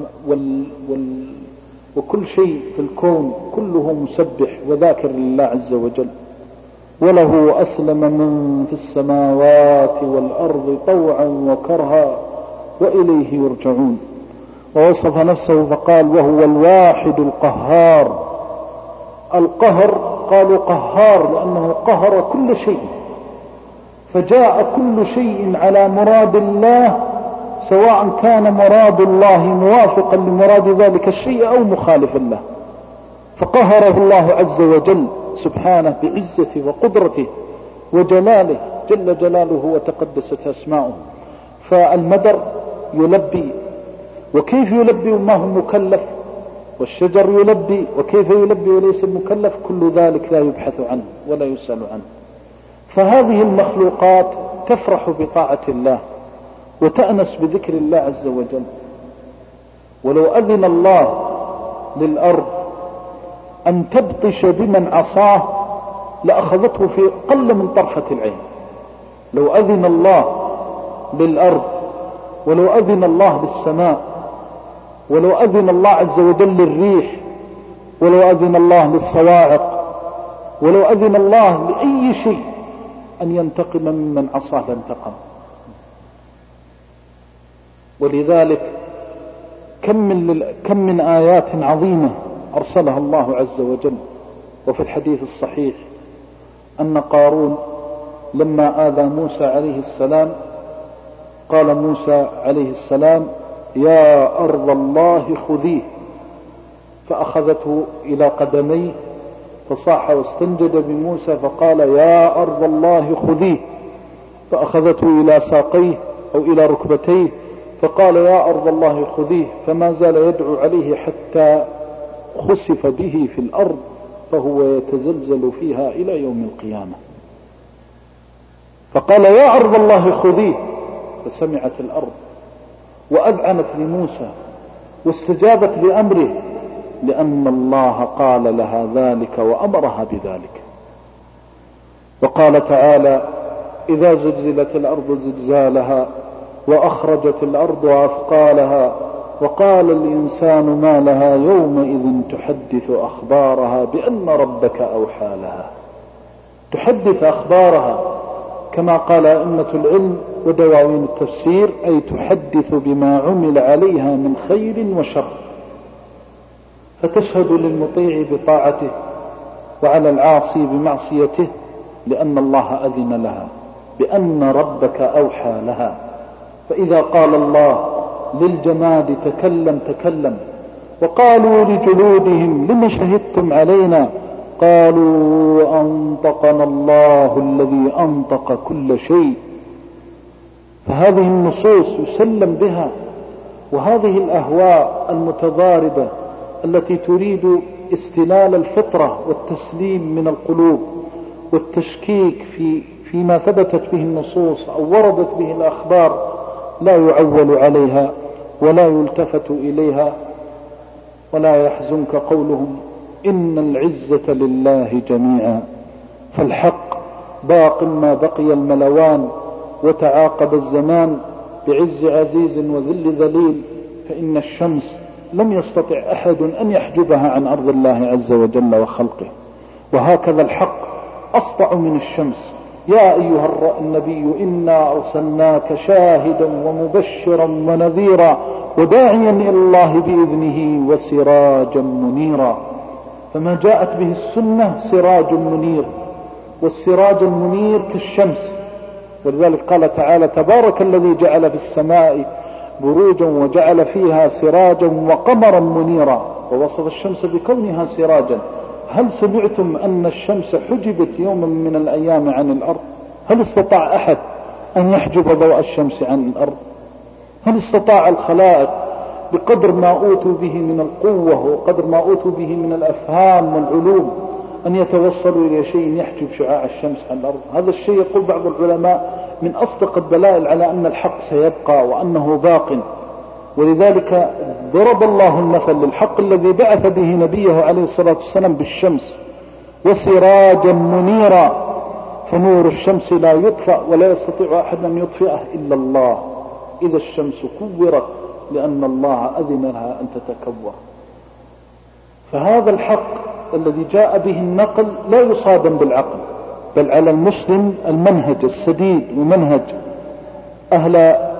وكل شيء في الكون كله مسبح وذاكر لله عز وجل. وله أسلم من في السماوات والأرض طوعا وكرها وإليه يرجعون. ووصف نفسه فقال وهو الواحد القهار. القهر قالوا قهار لأنه قهر كل شيء، فجاء كل شيء على مراد الله، سواء كان مراد الله موافقا لمراد ذلك الشيء أو مخالفا له، فقهره الله عز وجل سبحانه بعزته وقدرته وجلاله جل جلاله وتقدست أسماؤه. فالمدر يلبي، وكيف يلبي وما هو مكلف؟ والشجر يلبي، وكيف يلبي وليس مكلف؟ كل ذلك لا يبحث عنه ولا يسأل عنه. فهذه المخلوقات تفرح بطاعة الله وتأنس بذكر الله عز وجل. ولو أذن الله للأرض أن تبطش بمن عصاه لأخذته في قل من طرفة العين. لو أذن الله للأرض، ولو أذن الله للسماء، ولو أذن الله عز وجل للريح، ولو أذن الله للصواعق، ولو أذن الله لأي شيء أن ينتقم ممن عصاه لانتقم. ولذلك كم من آيات عظيمة أرسلها الله عز وجل. وفي الحديث الصحيح أن قارون لما آذى موسى عليه السلام قال موسى عليه السلام يا أرض الله خذيه، فأخذته إلى قدميه فصاح واستنجد بموسى فقال يا أرض الله خذيه، فأخذته إلى ساقيه أو إلى ركبتيه فقال يا أرض الله خذيه، فما زال يدعو عليه حتى خسف به في الأرض فهو يتزلزل فيها إلى يوم القيامة. فقال يا أرض الله خذيه، فسمعت الأرض وأذعنت لموسى واستجابت لأمره، لأن الله قال لها ذلك وأمرها بذلك. وقال تعالى إذا زلزلت الأرض زلزالها وأخرجت الأرض أثقالها وقال الإنسان ما لها يومئذ تحدث أخبارها بأن ربك أوحى لها. تحدث أخبارها كما قال أئمة العلم ودواوين التفسير أي تحدث بما عمل عليها من خير وشر، فتشهد للمطيع بطاعته وعلى العاصي بمعصيته، لأن الله أذن لها بأن ربك أوحى لها. فإذا قال الله للجماد تكلم تكلم، وقالوا لجلودهم لم شهدتم علينا قالوا أنطقنا الله الذي أنطق كل شيء. فهذه النصوص يسلم بها، وهذه الأهواء المتضاربة التي تريد استلال الفطرة والتسليم من القلوب والتشكيك فيما ثبتت به النصوص أو وردت به الأخبار لا يعول عليها ولا يلتفت إليها. ولا يحزنك قولهم إن العزة لله جميعا، فالحق باق ما بقي الملوان وتعاقب الزمان بعز عزيز وذل ذليل. فإن الشمس لم يستطع أحد أن يحجبها عن أرض الله عز وجل وخلقه. وهكذا الحق أسطع من الشمس. يا أيها النبي إنا أرسلناك شاهدا ومبشرا ونذيرا وداعيا إلى الله بإذنه وسراجا منيرا. فما جاءت به السنة سراج منير، والسراج المنير كالشمس. ولذلك قال تعالى: تبارك الذي جعل في السماء بروجا وجعل فيها سراجا وقمرا منيرا، ووصف الشمس بكونها سراجا. هل سمعتم أن الشمس حجبت يوما من الأيام عن الأرض؟ هل استطاع أحد أن يحجب ضوء الشمس عن الأرض؟ هل استطاع الخلائق بقدر ما أوتوا به من القوة وقدر ما أوتوا به من الأفهام والعلوم أن يتوصلوا إلى شيء يحجب شعاع الشمس عن الأرض؟ هذا الشيء يقول بعض العلماء من أصدق الدلائل على أن الحق سيبقى وأنه باق. ولذلك ضرب الله المثل للحق الذي بعث به نبيه عليه الصلاة والسلام بالشمس وسراجا منيرا، فنور الشمس لا يطفأ ولا يستطيع أحد أن يطفئه إلا الله إذا الشمس كورت، لأن الله أذن لها أن تتكور. فهذا الحق الذي جاء به النقل لا يصادم بالعقل، بل على المسلم المنهج السديد ومنهج أهل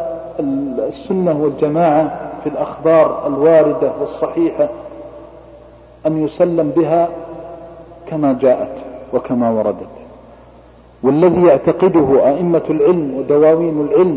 السنة والجماعة في الأخبار الواردة والصحيحة أن يسلم بها كما جاءت وكما وردت. والذي يعتقده أئمة العلم ودواوين العلم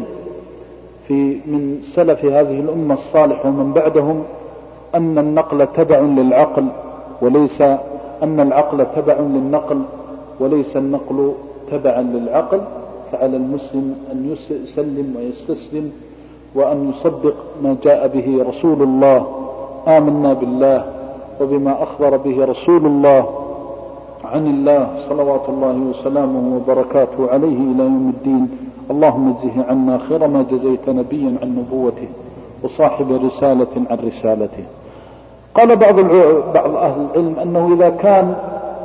من سلف هذه الأمة الصالح ومن بعدهم أن النقل تبع للعقل وليس أن العقل تبع للنقل وليس النقل تبعا للعقل، فعلى المسلم أن يسلم ويستسلم وأن يصدق ما جاء به رسول الله. آمنا بالله وبما أخبر به رسول الله عن الله صلوات الله وسلامه وبركاته عليه إلى يوم الدين. اللهم اجزه عنا خير ما جزيت نبيا عن نبوته وصاحب رسالة عن رسالته. قال بعض أهل العلم أنه إذا كان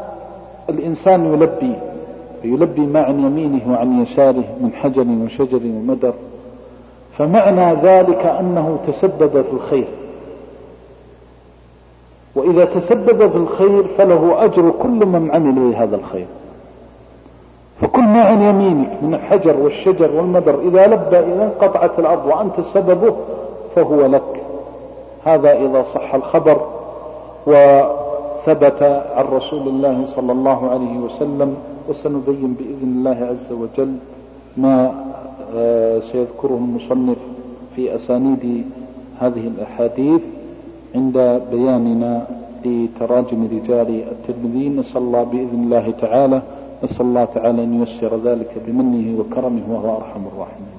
الإنسان يلبي ما عن يمينه وعن يساره من حجر وشجر ومدر، فمعنى ذلك أنه تسبب في الخير، وإذا تسبب في الخير فله أجر كل من عمل هذا الخير. فكل ما عن يمينك من الحجر والشجر والمدر إذا لبى إذا انقطعت الأرض وأنت سببه فهو لك. هذا إذا صح الخبر وثبت عن رسول الله صلى الله عليه وسلم. وسنبين بإذن الله عز وجل ما سيذكره المصنف في أسانيد هذه الأحاديث عند بياننا لتراجم رجال الترمذي. نسأل الله بإذن الله تعالى أن ييسر ذلك بمنه وكرمه وهو أرحم الراحمين.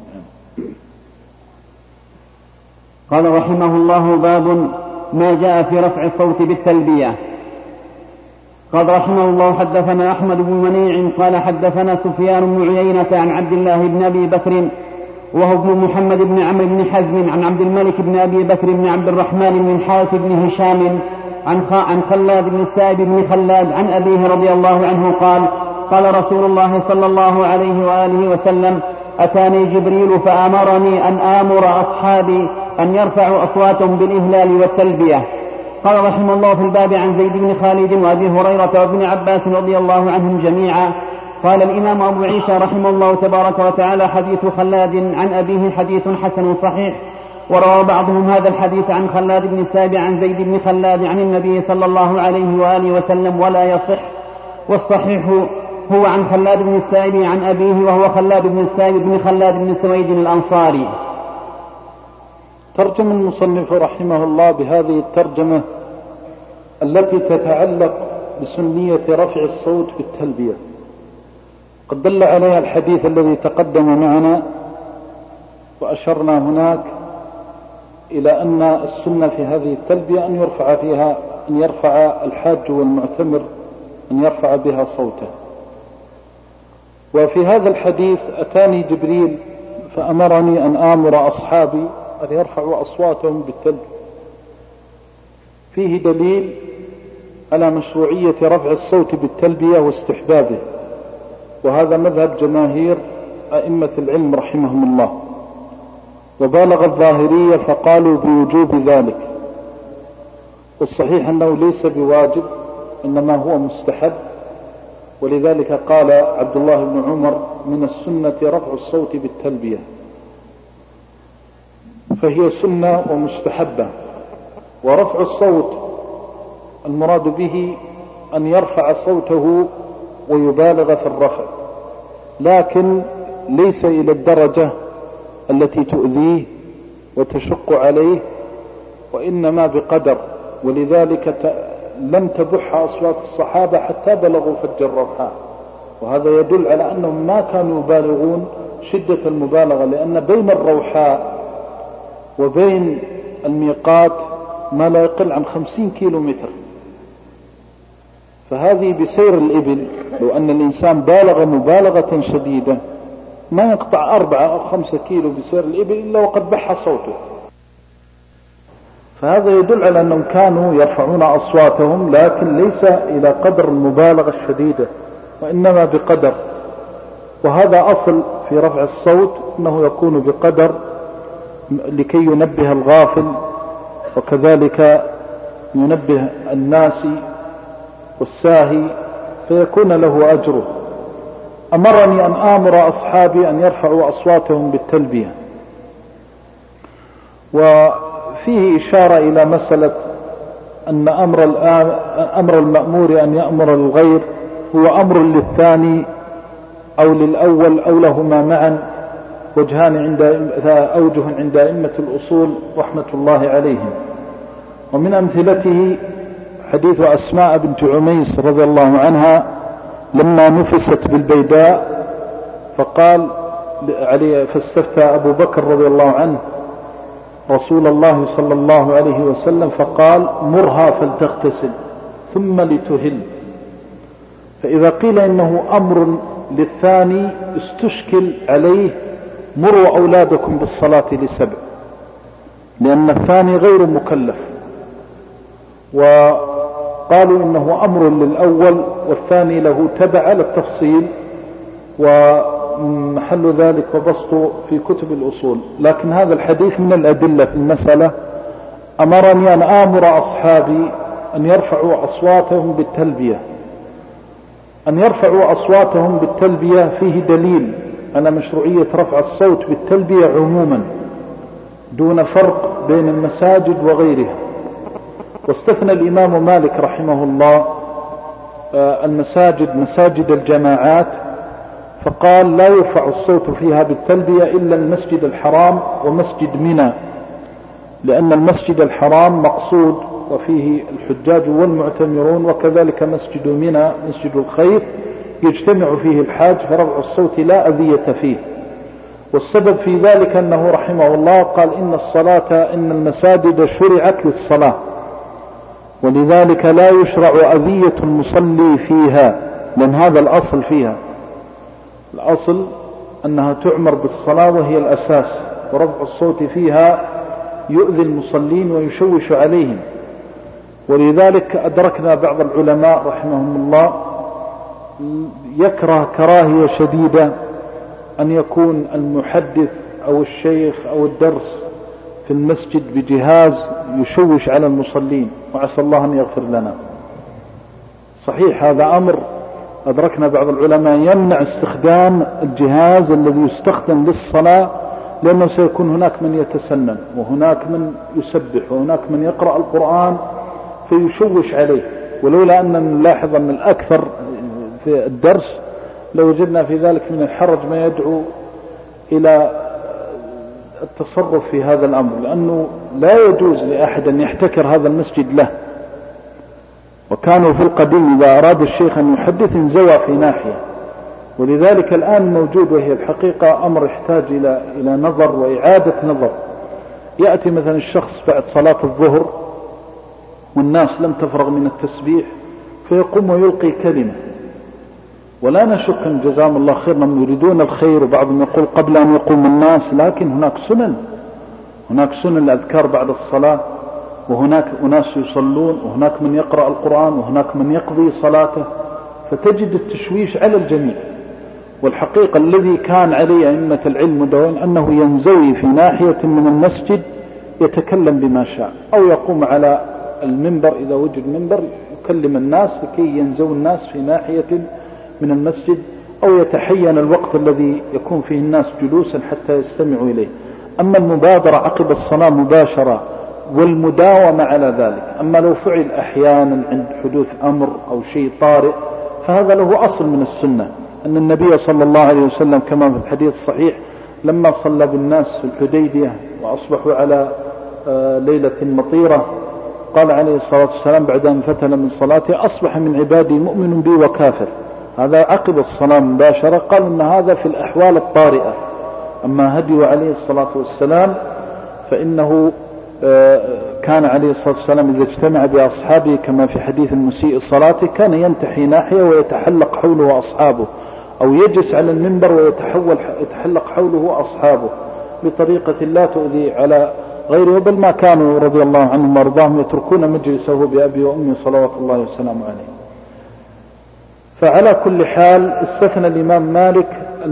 قال رحمه الله: باب ما جاء في رفع الصوت بالتلبية. قال رحمه الله: حدثنا أحمد بن منيع قال حدثنا سفيان بن عيينة عن عبد الله بن أبي بكر وهو ابن محمد بن عمرو بن حزم عن عبد الملك بن أبي بكر بن عبد الرحمن بن الحارث بن هشام عن خلاد بن السائب بن خلاد عن أبيه رضي الله عنه قال: قال رسول الله صلى الله عليه وآله وسلم: أتاني جبريل فأمرني أن آمر أصحابي أن يرفعوا أصواتهم بالإهلال والتلبية. قال رحمه الله في الباب عن زيد بن خالد وأبي هريرة وابن عباس رضي الله عنهم جميعا. قال الإمام أبو عيسى رحمه الله تبارك وتعالى: حديث خلاد عن أبيه حديث حسن صحيح. وروى بعضهم هذا الحديث عن خلاد بن سابع عن زيد بن خلاد عن النبي صلى الله عليه وآله وسلم ولا يصح، والصحيح هو عن خلاد بن السائب عن أبيه وهو خلاد بن السائب بن خلاد بن سويد الأنصاري. ترجم المصنف رحمه الله بهذه الترجمة التي تتعلق بسنية رفع الصوت بالتلبية. قد دل عليها الحديث الذي تقدم معنا، وأشرنا هناك إلى أن السنة في هذه التلبية أن يرفع الحاج والمعتمر أن يرفع بها صوته. وفي هذا الحديث: أتاني جبريل فأمرني أن آمر أصحابي أن يرفعوا أصواتهم بالتلبية، فيه دليل على مشروعية رفع الصوت بالتلبية واستحبابه، وهذا مذهب جماهير أئمة العلم رحمهم الله. وبالغ الظاهرية فقالوا بوجوب ذلك، والصحيح أنه ليس بواجب إنما هو مستحب، ولذلك قال عبد الله بن عمر من السنة رفع الصوت بالتلبية، فهي سنة ومستحبة. ورفع الصوت المراد به أن يرفع صوته ويبالغ في الرفع، لكن ليس إلى الدرجة التي تؤذيه وتشق عليه، وإنما بقدر. ولذلك لم تبح أصوات الصحابة حتى بلغوا فج الروحاء، وهذا يدل على أنهم ما كانوا يبالغون شدة المبالغة، لأن بين الروحاء وبين الميقات ما لا يقل عن 50 كيلو متر، فهذه بسير الإبل لو أن الإنسان بالغ مبالغة شديدة ما يقطع 4 أو 5 كيلو بسير الإبل إلا وقد بح صوته. فهذا يدل على أنهم كانوا يرفعون أصواتهم، لكن ليس إلى قدر المبالغة الشديدة، وإنما بقدر. وهذا أصل في رفع الصوت، أنه يكون بقدر لكي ينبه الغافل، وكذلك ينبه الناس والساهي فيكون له أجره. أمرني أن آمر أصحابي أن يرفعوا أصواتهم بالتلبية. وفيه إشارة إلى مسألة أن أمر المأمور أن يأمر الغير هو أمر للثاني أو للأول أو لهما معا، وجهان أوجه عند أئمة الأصول رحمة الله عليهم. ومن أمثلته حديث أسماء بنت عميس رضي الله عنها لما نفست بالبيداء فاستفتى أبو بكر رضي الله عنه رسول الله صلى الله عليه وسلم فقال مرها فلتغتسل ثم لتهل. فإذا قيل إنه أمر للثاني استشكل عليه مروا أولادكم بالصلاة ل7، لأن الثاني غير مكلف. وقالوا إنه أمر للأول والثاني له تبع على التفصيل، ومحل ذلك وبسطه في كتب الأصول. لكن هذا الحديث من الأدلة في المسألة. أمرني أن آمر أصحابي أن يرفعوا أصواتهم بالتلبية. أن يرفعوا أصواتهم بالتلبية فيه دليل على مشروعية رفع الصوت بالتلبية عموما دون فرق بين المساجد وغيرها. واستثنى الإمام مالك رحمه الله المساجد مساجد الجماعات، فقال لا يرفع الصوت فيها بالتلبية إلا المسجد الحرام ومسجد منى، لأن المسجد الحرام مقصود وفيه الحجاج والمعتمرون، وكذلك مسجد منى مسجد الخير يجتمع فيه الحاج، فرفع الصوت لا أذية فيه. والسبب في ذلك أنه رحمه الله قال إن المساجد شرعت للصلاة، ولذلك لا يشرع أذية المصلي فيها، لأن هذا الأصل فيها. الأصل أنها تعمر بالصلاة وهي الأساس، ورفع الصوت فيها يؤذي المصلين ويشوش عليهم. ولذلك أدركنا بعض العلماء رحمهم الله يكره كراهية شديدة أن يكون المحدث أو الشيخ أو الدرس في المسجد بجهاز يشوش على المصلين، وعسى الله أن يغفر لنا. صحيح هذا أمر أدركنا بعض العلماء يمنع استخدام الجهاز الذي يستخدم للصلاة، لأنه سيكون هناك من يتسنن وهناك من يسبح وهناك من يقرأ القرآن فيشوش عليه. ولولا أن نلاحظ أن الأكثر في الدرس لوجدنا في ذلك من الحرج ما يدعو إلى التصرف في هذا الأمر، لأنه لا يجوز لأحد أن يحتكر هذا المسجد له. وكانوا في القديم إذا أراد الشيخ أن يحدث انزوى في ناحية، ولذلك الآن موجود، وهي الحقيقة أمر يحتاج إلى نظر وإعادة نظر. يأتي مثلا الشخص بعد صلاة الظهر والناس لم تفرغ من التسبيح فيقوم ويلقي كلمة، ولا نشك أن جزاهم الله خير من يريدون الخير، وبعضهم يقول قبل أن يقوم الناس، لكن هناك سنن الأذكار بعد الصلاة، وهناك أناس يصلون، وهناك من يقرأ القرآن، وهناك من يقضي صلاته، فتجد التشويش على الجميع. والحقيقة الذي كان عليه أئمة العلم مدون أنه ينزوي في ناحية من المسجد يتكلم بما شاء، أو يقوم على المنبر إذا وجد منبر يكلم الناس لكي ينزوا الناس في ناحية من المسجد، أو يتحين الوقت الذي يكون فيه الناس جلوسا حتى يستمعوا إليه. أما المبادرة عقب الصلاة مباشرة والمداومة على ذلك، أما لو فعل أحيانا عند حدوث أمر أو شيء طارئ فهذا له أصل من السنة، أن النبي صلى الله عليه وسلم كما في الحديث الصحيح لما صلى بالناس في الحديبية وأصبحوا على ليلة مطيرة قال عليه الصلاة والسلام بعد أن فتل من صلاته: أصبح من عبادي مؤمن بي وكافر. هذا عقب الصلاة مباشرة. قال إن هذا في الأحوال الطارئة. أما هدي عليه الصلاة والسلام فإنه كان عليه الصلاة والسلام إذا اجتمع بأصحابه كما في حديث المسيء صلاته كان ينتحي ناحية ويتحلق حوله أصحابه، أو يجلس على المنبر ويتحلق حوله أصحابه بطريقة لا تؤذي على غيره، بل ما كانوا رضي الله عنهم وارضاهم يتركون مجلسه بأبي وأمي صلوات الله وسلامه عليه. فعلى كل حال استثنى الإمام مالك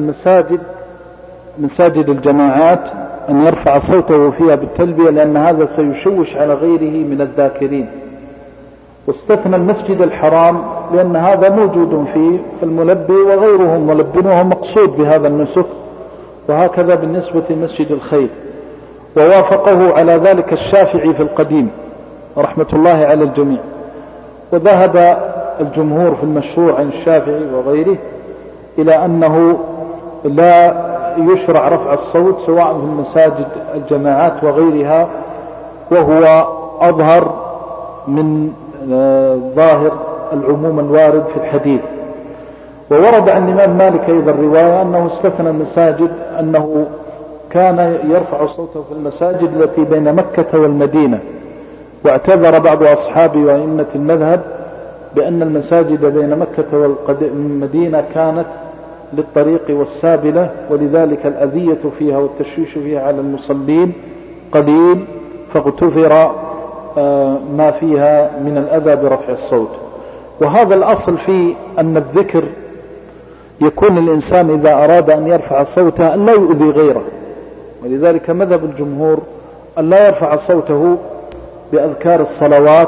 مساجد الجماعات أن يرفع صوته فيها بالتلبية، لأن هذا سيشوش على غيره من الذاكرين. واستثنى المسجد الحرام لأن هذا موجود فيه الملبي وغيره ملبنه مقصود بهذا النسك، وهكذا بالنسبة لمسجد الخير. ووافقه على ذلك الشافعي في القديم رحمة الله على الجميع. وذهب الجمهور في المشروع عن الشافعي وغيره إلى أنه لا يشرع رفع الصوت سواء في المساجد الجماعات وغيرها، وهو أظهر من ظاهر العموم الوارد في الحديث. وورد عن الإمام مالك أيضا رواية أنه استثنى المساجد، أنه كان يرفع صوته في المساجد التي بين مكة والمدينة. واعتذر بعض أصحابه وأئمة المذهب بأن المساجد بين مكة والمدينة كانت للطريق والسابلة، ولذلك الأذية فيها والتشويش فيها على المصلين قليل، فاغتفر ما فيها من الأذى برفع الصوت. وهذا الأصل في أن الذكر يكون الإنسان إذا أراد أن يرفع صوته أن لا يؤذي غيره، ولذلك مذهب الجمهور أن لا يرفع صوته بأذكار الصلوات،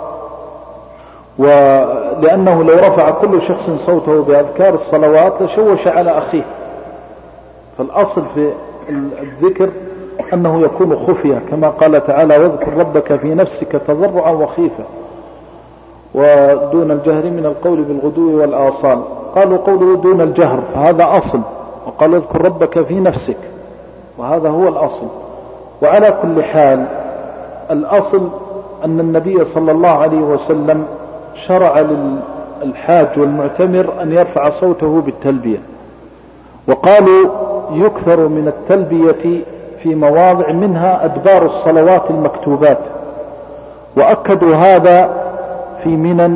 ولأنه لو رفع كل شخص صوته بأذكار الصلوات لشوش على أخيه. فالأصل في الذكر أنه يكون خفية، كما قال تعالى: واذكر ربك في نفسك تضرعا وخيفة ودون الجهر من القول بالغدو والآصال. قالوا قوله دون الجهر فهذا أصل، وقال اذكر ربك في نفسك، وهذا هو الأصل. وعلى كل حال الأصل أن النبي صلى الله عليه وسلم شرع للحاج والمعتمر أن يرفع صوته بالتلبية، وقالوا يكثر من التلبية في مواضع منها أدبار الصلوات المكتوبات، وأكدوا هذا في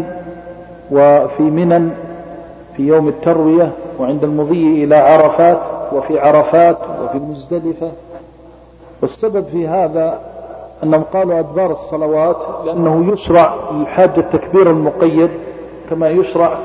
منن في يوم التروية، وعند المضي إلى عرفات، وفي عرفات، وفي مزدلفة. والسبب في هذا أنهم قالوا أدبار الصلوات لأنه يشرع للحاج التكبير المقيد كما يشرع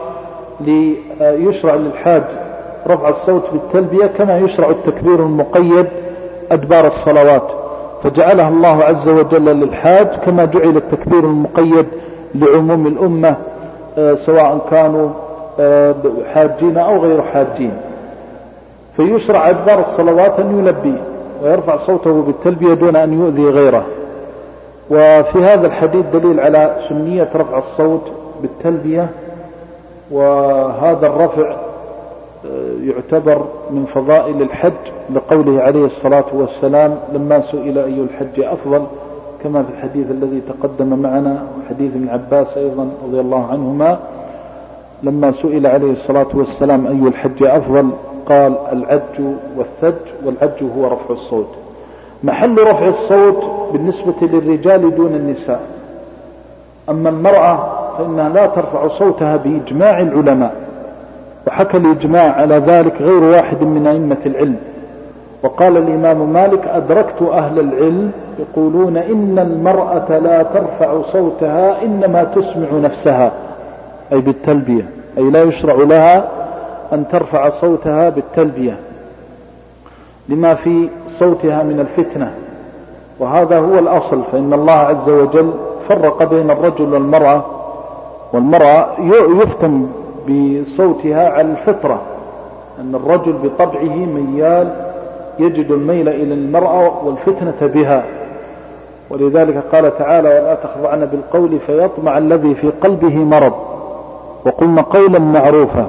للحاج رفع الصوت بالتلبية كما يشرع التكبير المقيد أدبار الصلوات، فجعلها الله عز وجل للحاج كما جعل التكبير المقيد لعموم الأمة سواء كانوا حاجين أو غير حاجين. فيشرع أدبار الصلوات أن يلبي ويرفع صوته بالتلبية دون أن يؤذي غيره. وفي هذا الحديث دليل على سنية رفع الصوت بالتلبية، وهذا الرفع يعتبر من فضائل الحج لقوله عليه الصلاة والسلام لما سئل أي الحج أفضل، كما في الحديث الذي تقدم معنا وحديث ابن عباس أيضا رضي الله عنهما، لما سئل عليه الصلاة والسلام أي الحج أفضل قال العج والثج، والعج هو رفع الصوت. محل رفع الصوت بالنسبة للرجال دون النساء. أما المرأة فإنها لا ترفع صوتها بإجماع العلماء، وحكى الإجماع على ذلك غير واحد من أئمة العلم. وقال الإمام مالك أدركت أهل العلم يقولون إن المرأة لا ترفع صوتها إنما تسمع نفسها، أي بالتلبية، أي لا يشرع لها أن ترفع صوتها بالتلبية لما في صوتها من الفتنة، وهذا هو الأصل. فإن الله عز وجل فرق بين الرجل والمرأة يفتن بصوتها على الفطرة، أن الرجل بطبعه ميال، يجد الميل إلى المرأة والفتنة بها، ولذلك قال تعالى: ولا تخضعن بالقول فيطمع الذي في قلبه مرض وقلن قولا معروفا.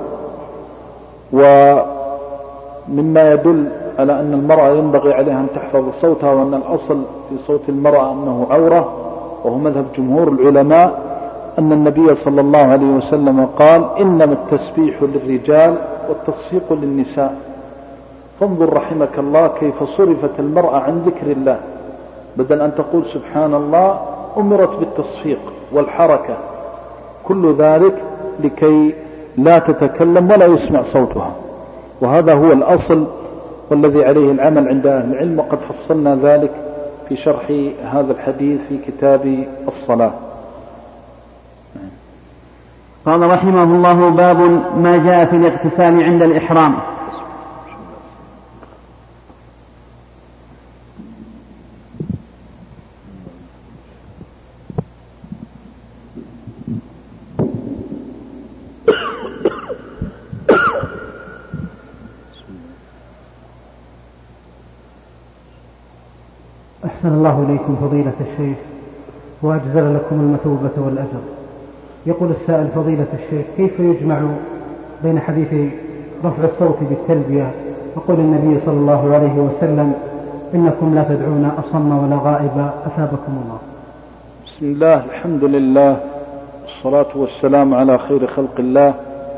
ومما يدل على أن المرأة ينبغي عليها أن تحفظ صوتها، وأن الأصل في صوت المرأة أنه عورة، وهو مذهب جمهور العلماء، أن النبي صلى الله عليه وسلم قال: إنما التسبيح للرجال والتصفيق للنساء. فانظر رحمك الله كيف صرفت المرأة عن ذكر الله، بدل أن تقول سبحان الله أمرت بالتصفيق والحركة، كل ذلك لكي لا تتكلم ولا يسمع صوتها. وهذا هو الأصل والذي عليه العمل عند أهل العلم، وقد فصلنا ذلك في شرح هذا الحديث في كتاب الصلاة. قال رحمه الله: باب ما جاء في الاغتسال عند الإحرام. أحسن الله إليكم فضيلة الشيخ وأجزل لكم المثوبة والأجر. يقول السائل: فضيلة الشيخ، كيف يجمع بين حديث رفع الصوت بالتلبية وقول النبي صلى الله عليه وسلم: إنكم لا تدعون أصم ولا غائب أثابكم الله؟ بسم الله، الحمد لله، والصلاة والسلام على خير خلق الله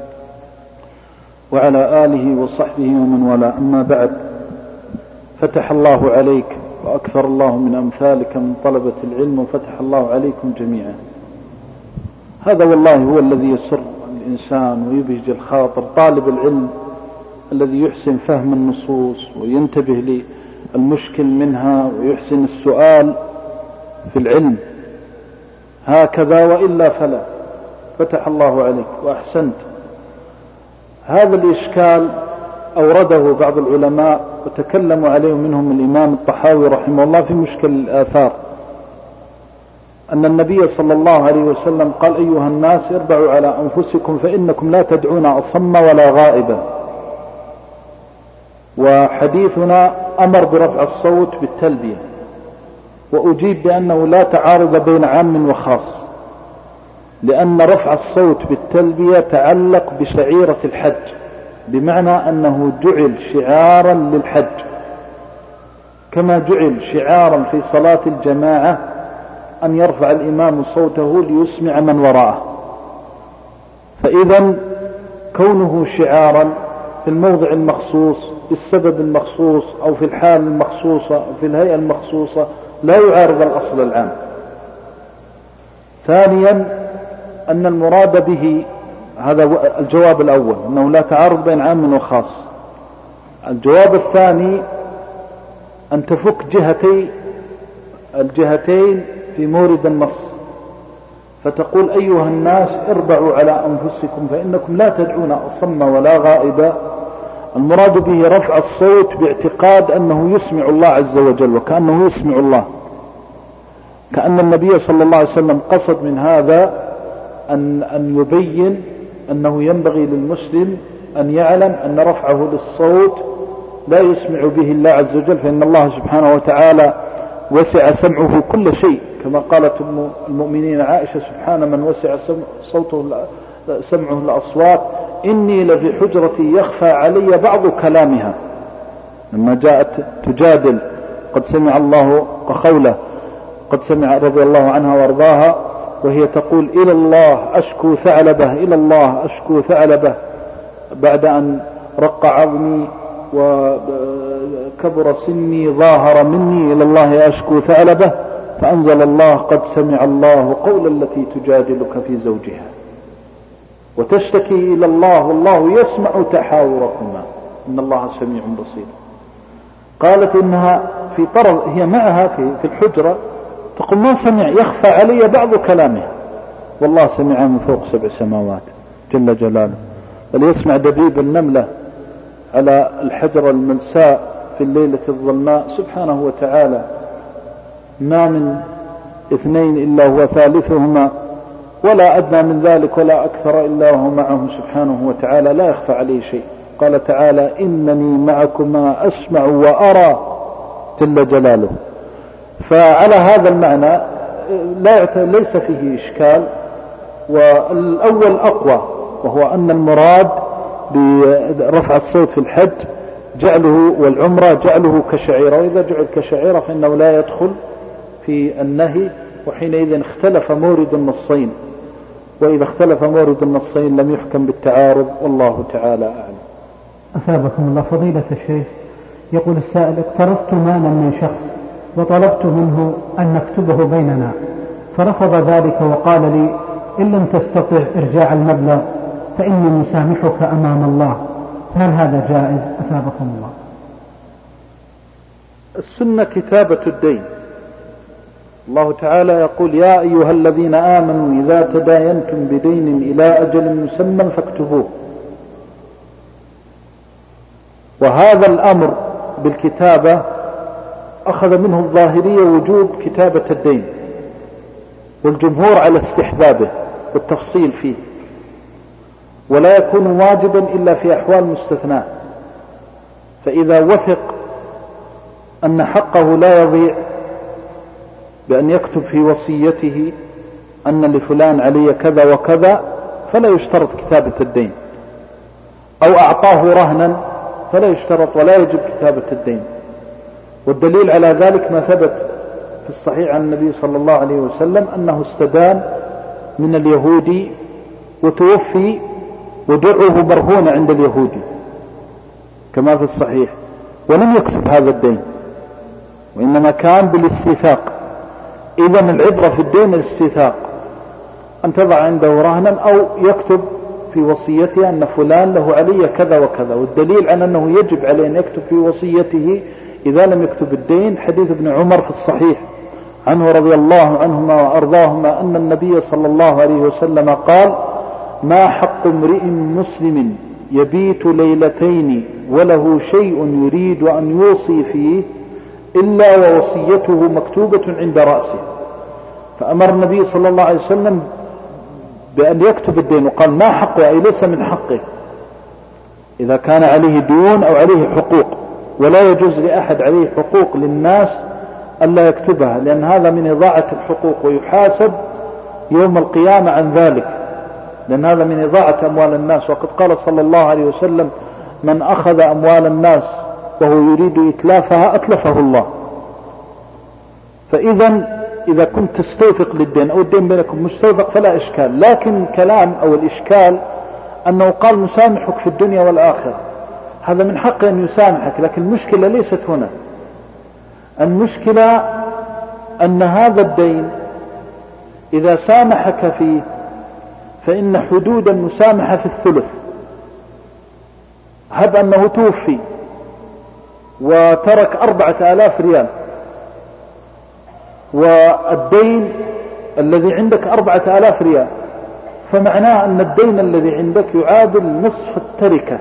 وعلى آله وصحبه ومن والاه، أما بعد. فتح الله عليك وأكثر الله من أمثالك من طلبة العلم، وفتح الله عليكم جميعا. هذا والله هو الذي يسر الإنسان ويبهج الخاطر، طالب العلم الذي يحسن فهم النصوص وينتبه للمشكل منها ويحسن السؤال في العلم، هكذا وإلا فلا. فتح الله عليك وأحسنت. هذا الإشكال أورده بعض العلماء وتكلموا عليه، منهم الإمام الطحاوي رحمه الله في مشكل الآثار، أن النبي صلى الله عليه وسلم قال: أيها الناس اربعوا على أنفسكم فإنكم لا تدعون أصم ولا غائبا. وحديثنا أمر برفع الصوت بالتلبية، وأجيب بأنه لا تعارض بين عام وخاص، لأن رفع الصوت بالتلبية تعلق بشعيرة الحج، بمعنى أنه جعل شعارا للحج، كما جعل شعارا في صلاة الجماعة أن يرفع الإمام صوته ليسمع من وراءه. فإذا كونه شعارا في الموضع المخصوص بالسبب المخصوص أو في الحال المخصوصة أو في الهيئة المخصوصة لا يعارض الأصل العام. ثانيا، أن المراد به، هذا الجواب الأول، أنه لا تعارض بين عام وخاص. الجواب الثاني أن تفك الجهتين في مورد النص، فتقول: أيها الناس اربعوا على أنفسكم فإنكم لا تدعون أصم ولا غائبا. المراد به رفع الصوت باعتقاد أنه يسمع الله عز وجل، وكأنه يسمع الله، كأن النبي صلى الله عليه وسلم قصد من هذا أن يبين أنه ينبغي للمسلم أن يعلم أن رفعه للصوت لا يسمع به الله عز وجل، فإن الله سبحانه وتعالى وسع سمعه كل شيء، كما قالت المؤمنين عائشة: سبحان من وسع سمعه الأصوات، إني لفي حجرتي يخفى علي بعض كلامها. لما جاءت تجادل قد سمع الله قوله، قد سمع رضي الله عنها وارضاها، وهي تقول: إلى الله أشكو ثعلبه، إلى الله أشكو ثعلبه، بعد أن رق عظمي وكبر سني ظاهر مني، إلى الله أشكو ثعلبه، فأنزل الله: قد سمع الله قول التي تجادلك في زوجها وتشتكي إلى الله والله يسمع تحاوركما إن الله سميع بصير. قالت إنها في طرف، هي معها في الحجرة، تقول: ما سمع، يخفى علي بعض كلامها، والله سمع من فوق 7 سماوات جل جلاله، بل يسمع دبيب النملة على الحجرة الملساء في الليلة الظلماء سبحانه وتعالى. ما من اثنين إلا هو ثالثهما ولا أدنى من ذلك ولا أكثر إلا هو معهم سبحانه وتعالى لا يخفى عليه شيء. قال تعالى إنني معكما أسمع وأرى جل جلاله. فعلى هذا المعنى ليس فيه إشكال. والأول أقوى، وهو أن المراد برفع الصوت في الحج جعله والعمرة جعله كشعيرة، وإذا جعل كشعيرة فإنه لا يدخل في النهي، وحينئذ اختلف مورد النصين، وإذا اختلف مورد النصين لم يحكم بالتعارض، والله تعالى أعلم. أثابكم الله. فضيلة الشيخ، يقول السائل: اقترضت مالا من شخص وطلبت منه أن نكتبه بيننا، فرفض ذلك وقال لي: إن لم تستطع إرجاع المبلغ فإني مسامحك أمام الله، هل هذا جائز؟ أثابكم الله. السنة كتابة الدين. الله تعالى يقول: يا أيها الذين آمنوا إذا تداينتم بدين إلى أجل مسمى فاكتبوه. وهذا الأمر بالكتابة أخذ منه الظاهرية وجوب كتابة الدين، والجمهور على استحبابه والتفصيل فيه، ولا يكون واجبا إلا في أحوال مستثناة. فإذا وثق أن حقه لا يضيع بأن يكتب في وصيته أن لفلان علي كذا وكذا فلا يشترط كتابة الدين، أو أعطاه رهنا فلا يشترط ولا يجب كتابة الدين. والدليل على ذلك ما ثبت في الصحيح عن النبي صلى الله عليه وسلم أنه استدان من اليهودي وتوفي ودعوه مرهون عند اليهودي كما في الصحيح، ولم يكتب هذا الدين، وإنما كان بالاستيثاق. إذن العبرة في الدين الاستيثاق، أن تضع عنده رهنا أو يكتب في وصيته أن فلان له علي كذا وكذا. والدليل على أنه يجب عليه أن يكتب في وصيته إذا لم يكتب الدين حديث ابن عمر في الصحيح عنه رضي الله عنهما وأرضاهما أن النبي صلى الله عليه وسلم قال: ما حق امرئ مسلم يبيت ليلتين وله شيء يريد أن يوصي فيه إلا ووصيته مكتوبة عند رأسه. فأمر النبي صلى الله عليه وسلم بأن يكتب الدين، وقال: ما حقه، أي ليس من حقه إذا كان عليه ديون أو عليه حقوق، ولا يجوز لأحد عليه حقوق للناس ألا يكتبها، لأن هذا من إضاعة الحقوق، ويحاسب يوم القيامة عن ذلك، لأن هذا من إضاعة أموال الناس. وقد قال صلى الله عليه وسلم: من أخذ أموال الناس وهو يريد إتلافها أتلفه الله. إذا كنت تستوثق للدين أو الدين بينكم مستوثق فلا إشكال، لكن الكلام أو الإشكال أنه قال: مسامحك في الدنيا والآخرة. هذا من حقه أن يسامحك، لكن المشكلة ليست هنا. المشكلة أن هذا الدين إذا سامحك فيه فإن حدود المسامحة في الثلث. هب أنه توفي وترك 4000 ريال، والدين الذي عندك 4000 ريال، فمعناه أن الدين الذي عندك يعادل نصف التركة،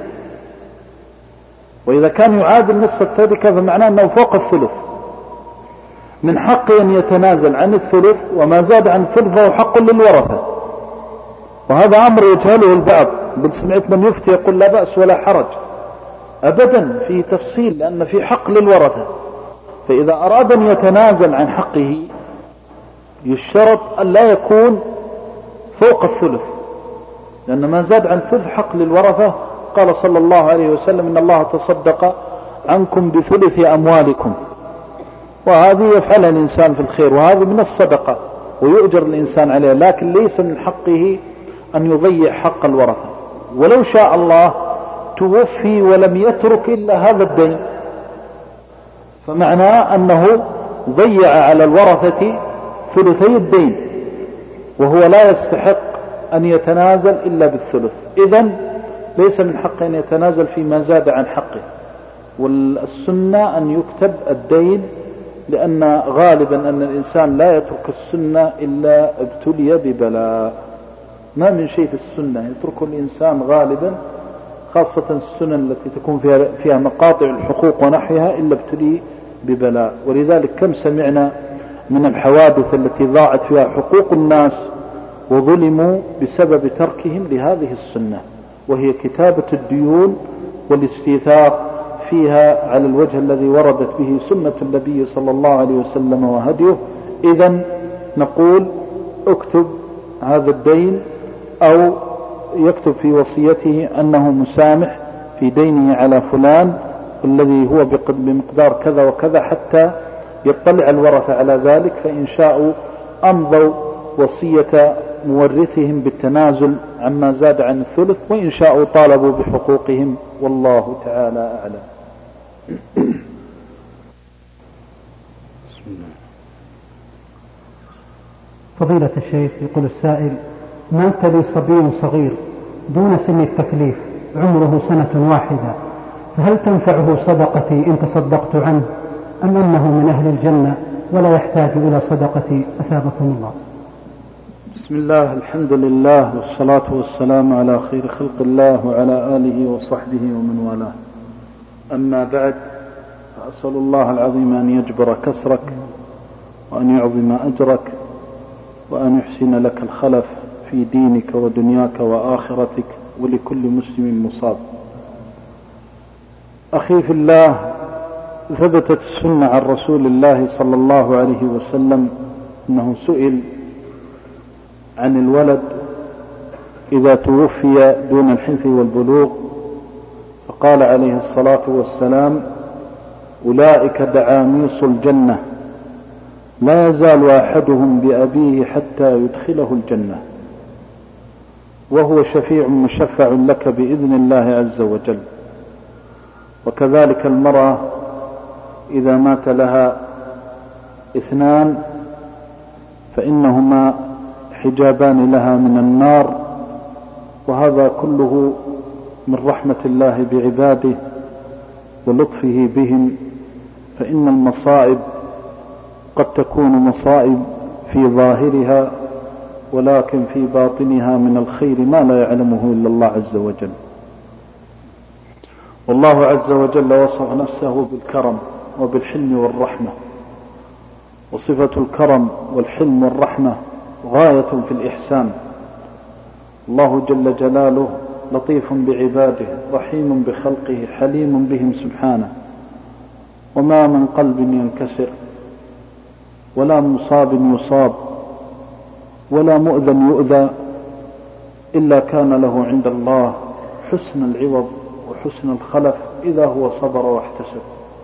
وإذا كان يعادل نصف التركة فمعناه أنه فوق الثلث. من حقه أن يتنازل عن الثلث، وما زاد عن الثلث فهو حق للورثة. وهذا أمر يجهله البعض، بل سمعت من يفتي يقول: لا بأس ولا حرج. أبدا، في تفصيل، لأن في حق للورثة. فإذا أراد أن يتنازل عن حقه يشترط أن لا يكون فوق الثلث، لأن ما زاد عن الثلث حق للورثة. قال صلى الله عليه وسلم: إن الله تصدق عنكم بثلث أموالكم. وهذه يفعلها الإنسان في الخير، وهذه من الصدقة ويؤجر الإنسان عليها، لكن ليس من حقه أن يضيع حق الورثة. ولو شاء الله توفي ولم يترك إلا هذا الدين، فمعناه أنه ضيع على الورثة ثلثي الدين، وهو لا يستحق أن يتنازل إلا بالثلث. إذن ليس من حقه أن يتنازل فيما زاد عن حقه. والسنة أن يكتب الدين، لأن غالبا أن الإنسان لا يترك السنة إلا ابتلي ببلاء. ما من شيء في السنة يتركه الإنسان غالبا، خاصة السنن التي تكون فيها مقاطع الحقوق ونحوها، إلا ابتلي ببلاء. ولذلك كم سمعنا من الحوادث التي ضاعت فيها حقوق الناس وظلموا بسبب تركهم لهذه السنة، وهي كتابة الديون والاستيثاق فيها على الوجه الذي وردت به سنة النبي صلى الله عليه وسلم وهديه. إذن نقول اكتب هذا الدين، أو يكتب في وصيته أنه مسامح في دينه على فلان الذي هو بمقدار كذا وكذا، حتى يطلع الورثة على ذلك، فإن شاءوا أمضوا وصية مورثهم بالتنازل عما زاد عن الثلث، وإن شاءوا طالبوا بحقوقهم، والله تعالى أعلم. بسم الله. فضيلة الشيخ، يقول السائل: مات لي صبي صغير دون سن التكليف عمره 1 سنة، فهل تنفعه صدقتي إن تصدقت عنه، أم أنه من أهل الجنة ولا يحتاج إلى صدقتي؟ أثابكم الله. بسم الله، الحمد لله، والصلاة والسلام على خير خلق الله وعلى آله وصحبه ومن والاه. أما بعد، فأسأل الله العظيم أن يجبر كسرك، وأن يعظم أجرك، وأن يحسن لك الخلف في دينك ودنياك وآخرتك، ولكل مسلم مصاب. أخي في الله، ثبتت السنة عن رسول الله صلى الله عليه وسلم أنه سئل عن الولد إذا توفي دون الحنث والبلوغ، فقال عليه الصلاة والسلام: أولئك دعاميص الجنة، لا يزال أحدهم بأبيه حتى يدخله الجنة، وهو شفيع مشفع لك بإذن الله عز وجل. وكذلك المرأة إذا مات لها 2 فإنهما حجابان لها من النار، وهذا كله من رحمة الله بعباده ولطفه بهم، فإن المصائب قد تكون مصائب في ظاهرها، ولكن في باطنها من الخير ما لا يعلمه إلا الله عز وجل. والله عز وجل وصف نفسه بالكرم وبالحلم والرحمة، وصفة الكرم والحلم والرحمة غاية في الإحسان. الله جل جلاله لطيف بعباده، رحيم بخلقه، حليم بهم سبحانه. وما من قلب ينكسر، ولا مصاب يصاب، ولا مؤذن يؤذى، إلا كان له عند الله حسن العوض وحسن الخلف إذا هو صبر واحتسب.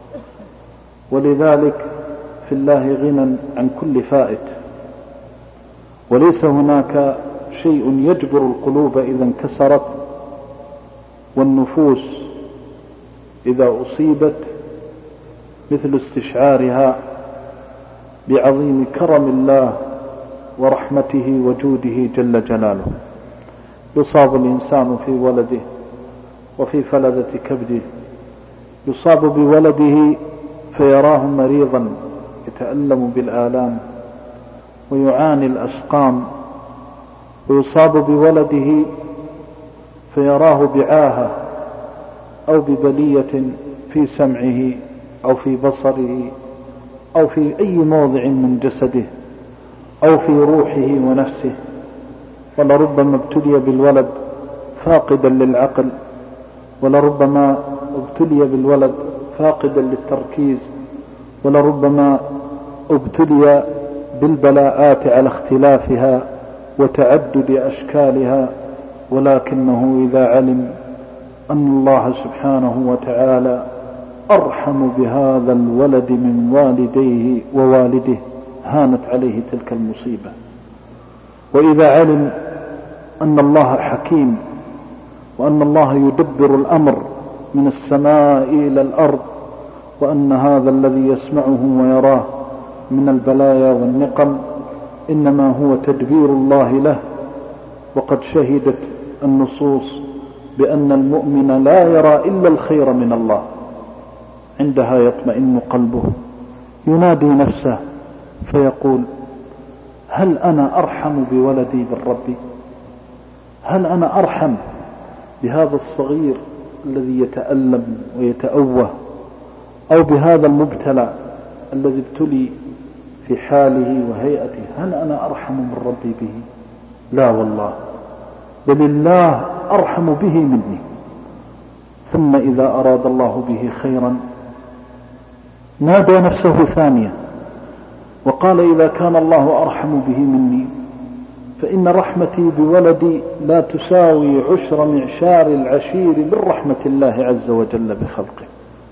ولذلك في الله غنى عن كل فائت، وليس هناك شيء يجبر القلوب إذا انكسرت والنفوس إذا أصيبت مثل استشعارها بعظيم كرم الله ورحمته وجوده جل جلاله. يصاب الإنسان في ولده وفي فلذة كبده، يصاب بولده فيراه مريضا يتألم بالآلام ويعاني الأسقام، ويصاب بولده فيراه بعاهة أو ببلية في سمعه أو في بصره أو في أي موضع من جسده أو في روحه ونفسه. ولربما ابتلي بالولد فاقدا للعقل، ولربما ابتلي بالولد فاقدا للتركيز، ولربما ابتلي بالبلاءات على اختلافها وتعدد أشكالها، ولكنه إذا علم أن الله سبحانه وتعالى أرحم بهذا الولد من والديه ووالده هانت عليه تلك المصيبة. وإذا علم أن الله حكيم، وأن الله يدبر الأمر من السماء إلى الأرض، وأن هذا الذي يسمعه ويراه من البلايا والنقم إنما هو تدبير الله له، وقد شهدت النصوص بأن المؤمن لا يرى إلا الخير من الله، عندها يطمئن قلبه، ينادي نفسه فيقول: هل أنا أرحم بولدي بالرب؟ هل أنا أرحم بهذا الصغير الذي يتألم ويتأوه، أو بهذا المبتلى الذي ابتلي في حاله وهيئته هل أنا أرحم من ربي به؟ لا والله، بل الله أرحم به مني. ثم إذا أراد الله به خيرا نادى نفسه ثانية وقال إذا كان الله أرحم به مني فإن رحمتي بولدي لا تساوي عشر معشار العشير من رحمة الله عز وجل بخلقه.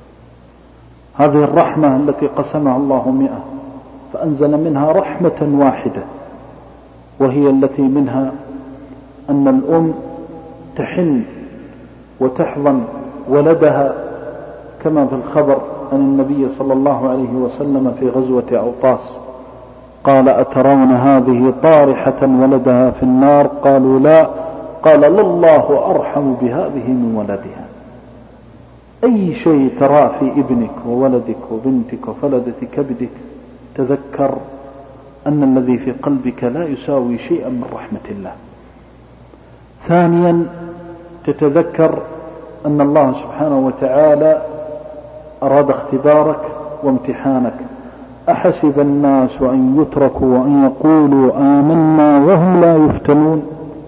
هذه الرحمة التي قسمها الله 100 فأنزل منها رحمة واحدة، وهي التي منها أن الأم تحن وتحضن ولدها، كما في الخبر عن النبي صلى الله عليه وسلم في غزوة أوطاس قال أترون هذه طارحة ولدها في النار؟ قالوا لا. قال لله أرحم بهذه من ولدها. أي شيء ترى في ابنك وولدك وبنتك وفلدة كبدك تذكر أن الذي في قلبك لا يساوي شيئا من رحمة الله. ثانيا تتذكر أن الله سبحانه وتعالى أراد اختبارك وامتحانك. أحسب الناس أن يتركوا وأن يقولوا آمنا وهم لا يفتنون،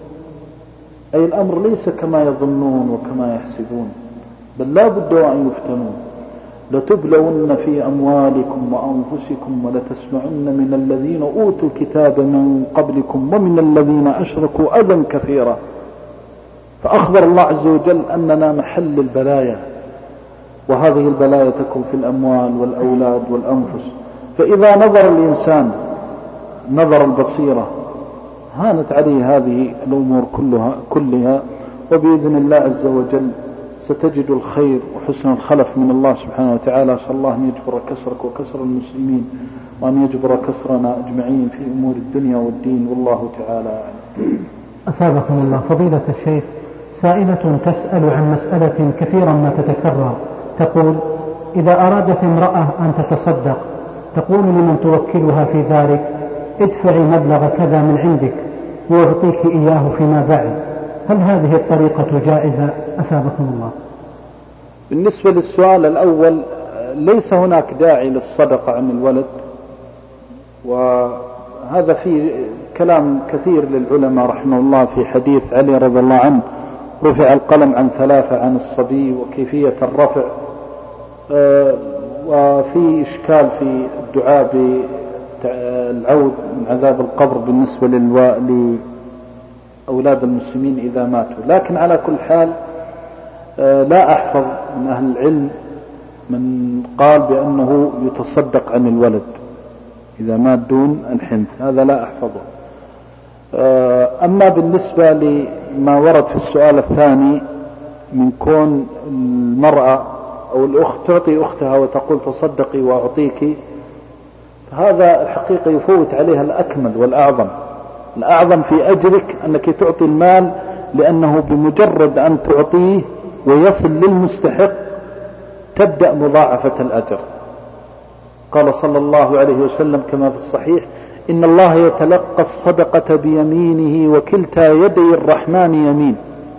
أي الأمر ليس كما يظنون وكما يحسبون، بل لا بد أن يفتنون. لتبلون في أموالكم وأنفسكم ولتسمعن من الذين أوتوا الكتاب من قبلكم ومن الذين أشركوا أذى كثيرا. فأخبر الله عز وجل أننا محل البلايا، وهذه البلايا تكون في الأموال والأولاد والأنفس. فإذا نظر الإنسان نظر البصيرة هانت عليه هذه الأمور كلها، وبإذن الله عز وجل ستجد الخير وحسن الخلف من الله سبحانه وتعالى. أسأل الله أن يجبر كسرك وكسر المسلمين، وأن يجبر كسرنا أجمعين في أمور الدنيا والدين، والله تعالى أعلم. أثابكم الله. فضيلة الشيخ، سائلة تسأل عن مسألة كثيرا ما تتكرر، تقول إذا أرادت امرأة أن تتصدق تقول لمن توكلها في ذلك ادفعي مبلغ كذا من عندك ويعطيك إياه فيما بعد، هل هذه الطريقة جائزة؟ أثابكم الله. بالنسبة للسؤال الأول، ليس هناك داعي للصدقة عن الولد، وهذا فيه كلام كثير للعلماء رحمه الله. في حديث علي رضي الله عنه رفع القلم عن 3 عن الصبي وكيفية الرفع، وفي إشكال في الدعاء بالعود من عذاب القبر بالنسبة لأولاد المسلمين إذا ماتوا. لكن على كل حال لا أحفظ من أهل العلم من قال بأنه يتصدق عن الولد إذا مات دون الحنث، هذا لا أحفظه. أما بالنسبة لما ورد في السؤال الثاني من كون المرأة أو الأخت تعطي أختها وتقول تصدقي وأعطيك، هذا الحقيقة يفوت عليها الأكمل والأعظم. الأعظم في أجرك أنك تعطي المال، لأنه بمجرد أن تعطيه ويصل للمستحق تبدأ مضاعفة الأجر. قال صلى الله عليه وسلم كما في الصحيح إن الله يتلقى الصدقة بيمينه وكلتا يدي الرحمن يمين،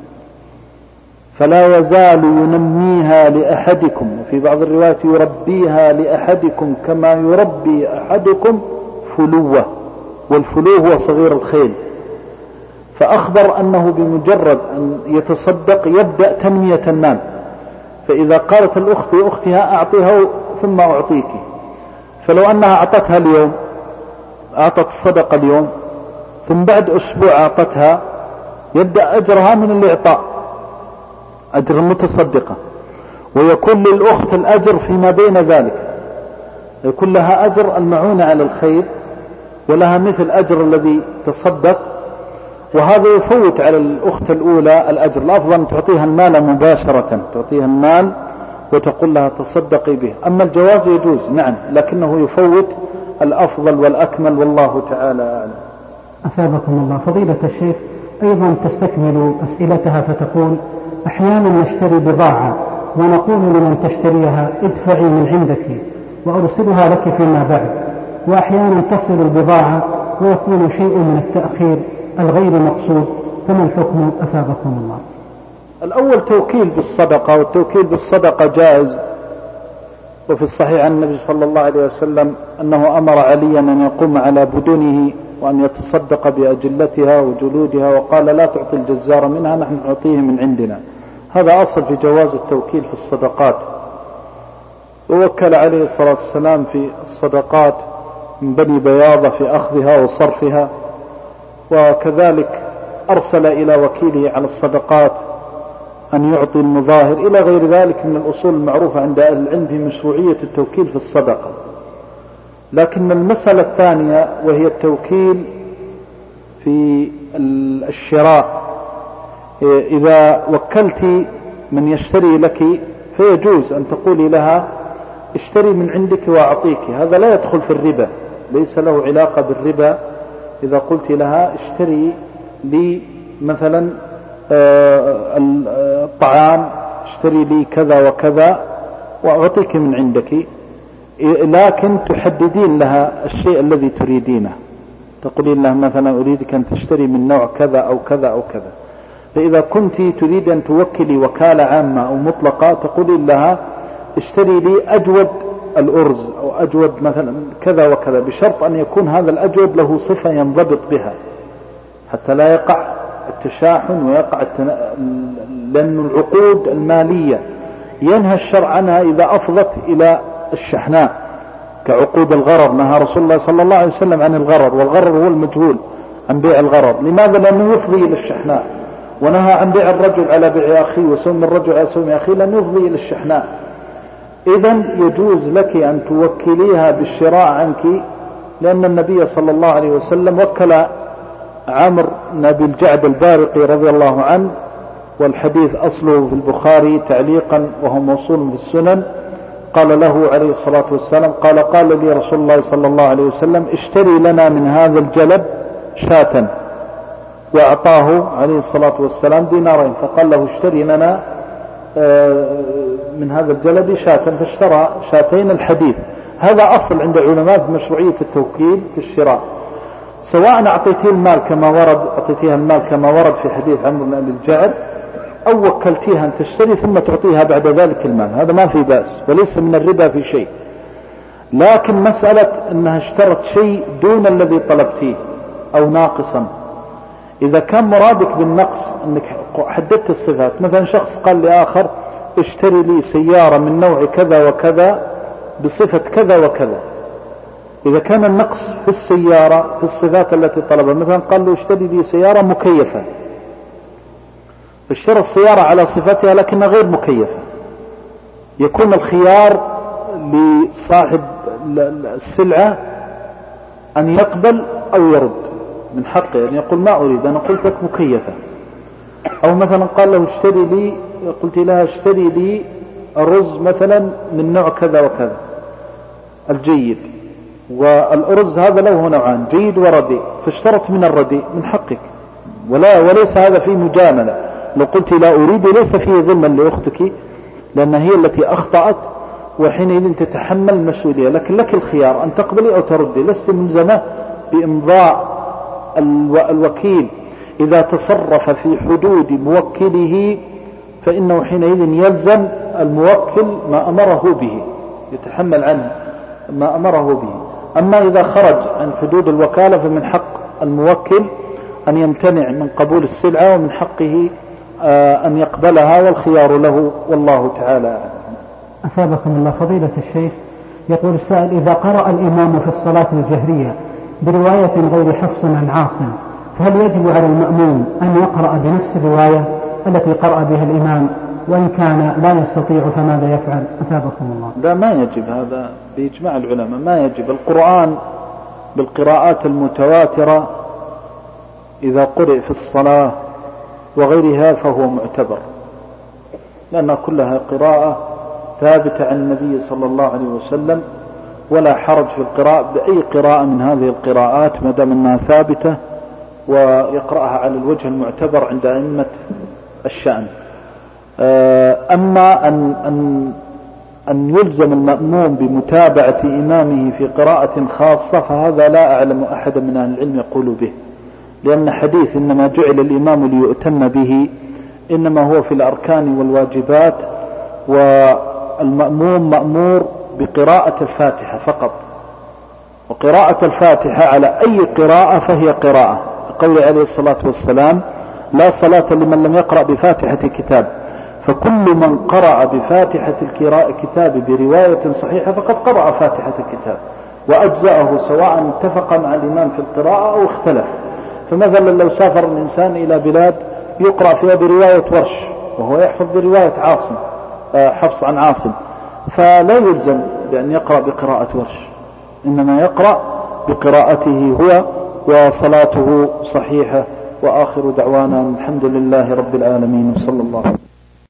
فلا يزال ينميها لأحدكم، وفي بعض الروايات يربيها لأحدكم كما يربي أحدكم فلوة، والفلو هو صغير الخيل. فأخبر أنه بمجرد أن يتصدق يبدأ تنمية المال. فإذا قالت الأخت لأختها أعطيها ثم أعطيك، فلو أنها أعطتها اليوم، أعطت الصدقة اليوم، ثم بعد أسبوع أعطتها، يبدأ أجرها من الإعطاء، أجر المتصدقة، ويكون للأخت الأجر فيما بين ذلك، يكون لها أجر المعونة على الخير ولها مثل أجر الذي تصدق. وهذا يفوت على الأخت الأولى الأجر. الأفضل أن تعطيها المال مباشرة، تعطيها المال وتقول لها تصدقي به. أما الجواز يجوز نعم، لكنه يفوت الأفضل والأكمل، والله تعالى أعلم. أثابكم الله. فضيلة الشيخ، أيضا تستكمل أسئلتها فتقول أحيانا نشتري بضاعة ونقول لمن تشتريها ادفعي من عندك وأرسلها لك فيما بعد، وأحيانا تصل البضاعة ويكون شيء من التأخير الغير مقصود، فما الحكم؟ أثابكم الله. الأول توكيل بالصدقة، والتوكيل بالصدقة جائز، وفي الصحيح عن النبي صلى الله عليه وسلم أنه أمر عليا أن يقوم على بدنه وأن يتصدق بأجلتها وجلودها، وقال لا تعطي الجزار منها، نحن نعطيه من عندنا. هذا أصل في جواز التوكيل في الصدقات. ووكل عليه الصلاة والسلام في الصدقات من بني بياضة في أخذها وصرفها، وكذلك أرسل إلى وكيله على الصدقات أن يعطي المظاهر إلى غير ذلك من الأصول المعروفة عند أهل العلم في مشروعية التوكيل في الصدقة. لكن المسألة الثانية وهي التوكيل في الشراء، إذا وكلت من يشتري لك فيجوز أن تقولي لها اشتري من عندك وأعطيك، هذا لا يدخل في الربا، ليس له علاقة بالربا. إذا قلت لها اشتري لي مثلا الطعام، اشتري لي كذا وكذا وأعطيك من عندك، لكن تحددين لها الشيء الذي تريدينه، تقولين لها مثلا أريدك أن تشتري من نوع كذا أو كذا أو كذا. فإذا كنت تريد أن توكلي وكالة عامة أو مطلقة تقولين لها اشتري لي أجود الأرز أو أجود مثلا كذا وكذا، بشرط أن يكون هذا الأجود له صفة ينضبط بها حتى لا يقع التشاحن ويقع لأن العقود المالية ينهى الشرع عنها إذا أفضت إلى الشحناء، كعقود الغرر. نهى رسول الله صلى الله عليه وسلم عن الغرر، والغرر هو المجهول، عن بيع الغرر. لماذا؟ لأنه يفضي إلى الشحناء. ونهى عن بيع الرجل على بيع أخيه وسوم الرجل على سوم أخيه، لأنه يفضي إلى الشحناء. إذن يجوز لك أن توكليها بالشراء عنك، لأن النبي صلى الله عليه وسلم وكل عمرو بن أبي الجعد البارقي رضي الله عنه، والحديث أصله في البخاري تعليقا وهو موصول في السنن، قال له عليه الصلاة والسلام قال لي رسول الله صلى الله عليه وسلم اشتري لنا من هذا الجلب شاة، وأعطاه عليه الصلاة والسلام دينارين، فقال له اشتري لنا من هذا الجلب شاة، فاشترى شاتين. الحديث هذا أصل عند علماء في مشروعية التوكيل في الشراء، سواء أعطيتها المال كما ورد في حديث عمرو بن أبي الجعد، أو وكلتيها أن تشتري ثم تعطيها بعد ذلك المال، هذا ما في بأس وليس من الربا في شيء. لكن مسألة أنها اشترت شيء دون الذي طلبتيه أو ناقصا، إذا كان مرادك بالنقص أنك حددت الصفات، مثلا شخص قال لآخر اشتري لي سيارة من نوع كذا وكذا بصفة كذا وكذا، إذا كان النقص في السيارة في الصفات التي طلبها، مثلا قال له اشتري لي سيارة مكيفة، اشترى السيارة على صفتها لكنها غير مكيفة، يكون الخيار لصاحب السلعة أن يقبل أو يرد، من حقه أن يقول ما أريد، أنا قلت لك مكيفة. أو مثلا قال له اشتري لي، قلت لها اشتري لي الرز مثلا من نوع كذا وكذا الجيد، والأرز هذا له نوعان جيد ورديء، فاشترت من الرديء، من حقك، وليس هذا فيه مجاملة. لو قلت لا أريد ليس فيه ظلما لأختك، لأن هي التي أخطأت، وحينئذ تتحمل المسؤولية، لكن لك الخيار أن تقبلي أو تردي، لست ملزمة بإمضاء الوكيل. إذا تصرف في حدود موكله فإنه حينئذ يلزم الموكل ما أمره به، يتحمل عنه ما أمره به. أما إذا خرج عن حدود الوكالة فمن حق الموكل أن يمتنع من قبول السلعة، ومن حقه أن يقبلها، والخيار له، والله تعالى. أثابكم الله. فضيلة الشيخ، يقول السائل إذا قرأ الإمام في الصلاة الجهرية برواية غير حفص عن عاصم، فهل يجب على المأموم أن يقرأ بنفس الرواية التي قرأ بها الإمام، وإن كان لا يستطيع فماذا يفعل؟ أثابكم الله. لا، ما يجب، هذا بإجماع العلماء ما يجب. القرآن بالقراءات المتواترة إذا قرئ في الصلاة وغيرها فهو معتبر، لأنها كلها قراءة ثابتة عن النبي صلى الله عليه وسلم، ولا حرج في القراءة بأي قراءة من هذه القراءات ما دام أنها ثابتة ويقرأها على الوجه المعتبر عند أئمة الشأن. أما أن يلزم المأموم بمتابعة إمامه في قراءة خاصة فهذا لا أعلم أحد من أهل العلم يقول به، لأن حديث إنما جعل الإمام ليؤتم به إنما هو في الأركان والواجبات، والمأموم مأمور بقراءة الفاتحة فقط، وقراءة الفاتحة على أي قراءة فهي قراءة، قول عليه الصلاة والسلام: لا صلاة لمن لم يقرأ بفاتحة كتاب. فكل من قرأ بفاتحة الكتاب برواية صحيحة فقد قرأ فاتحة الكتاب وأجزأه، سواء اتفق مع الإمام في القراءة أو اختلف. فمثلا لو سافر الإنسان إلى بلاد يقرأ فيها برواية ورش وهو يحفظ برواية حفص عن عاصم، فلا يلزم بأن يقرأ بقراءة ورش، إنما يقرأ بقراءته هو وصلاته صحيحة. وآخر دعوانا الحمد لله رب العالمين، وصلى الله عليه وسلم.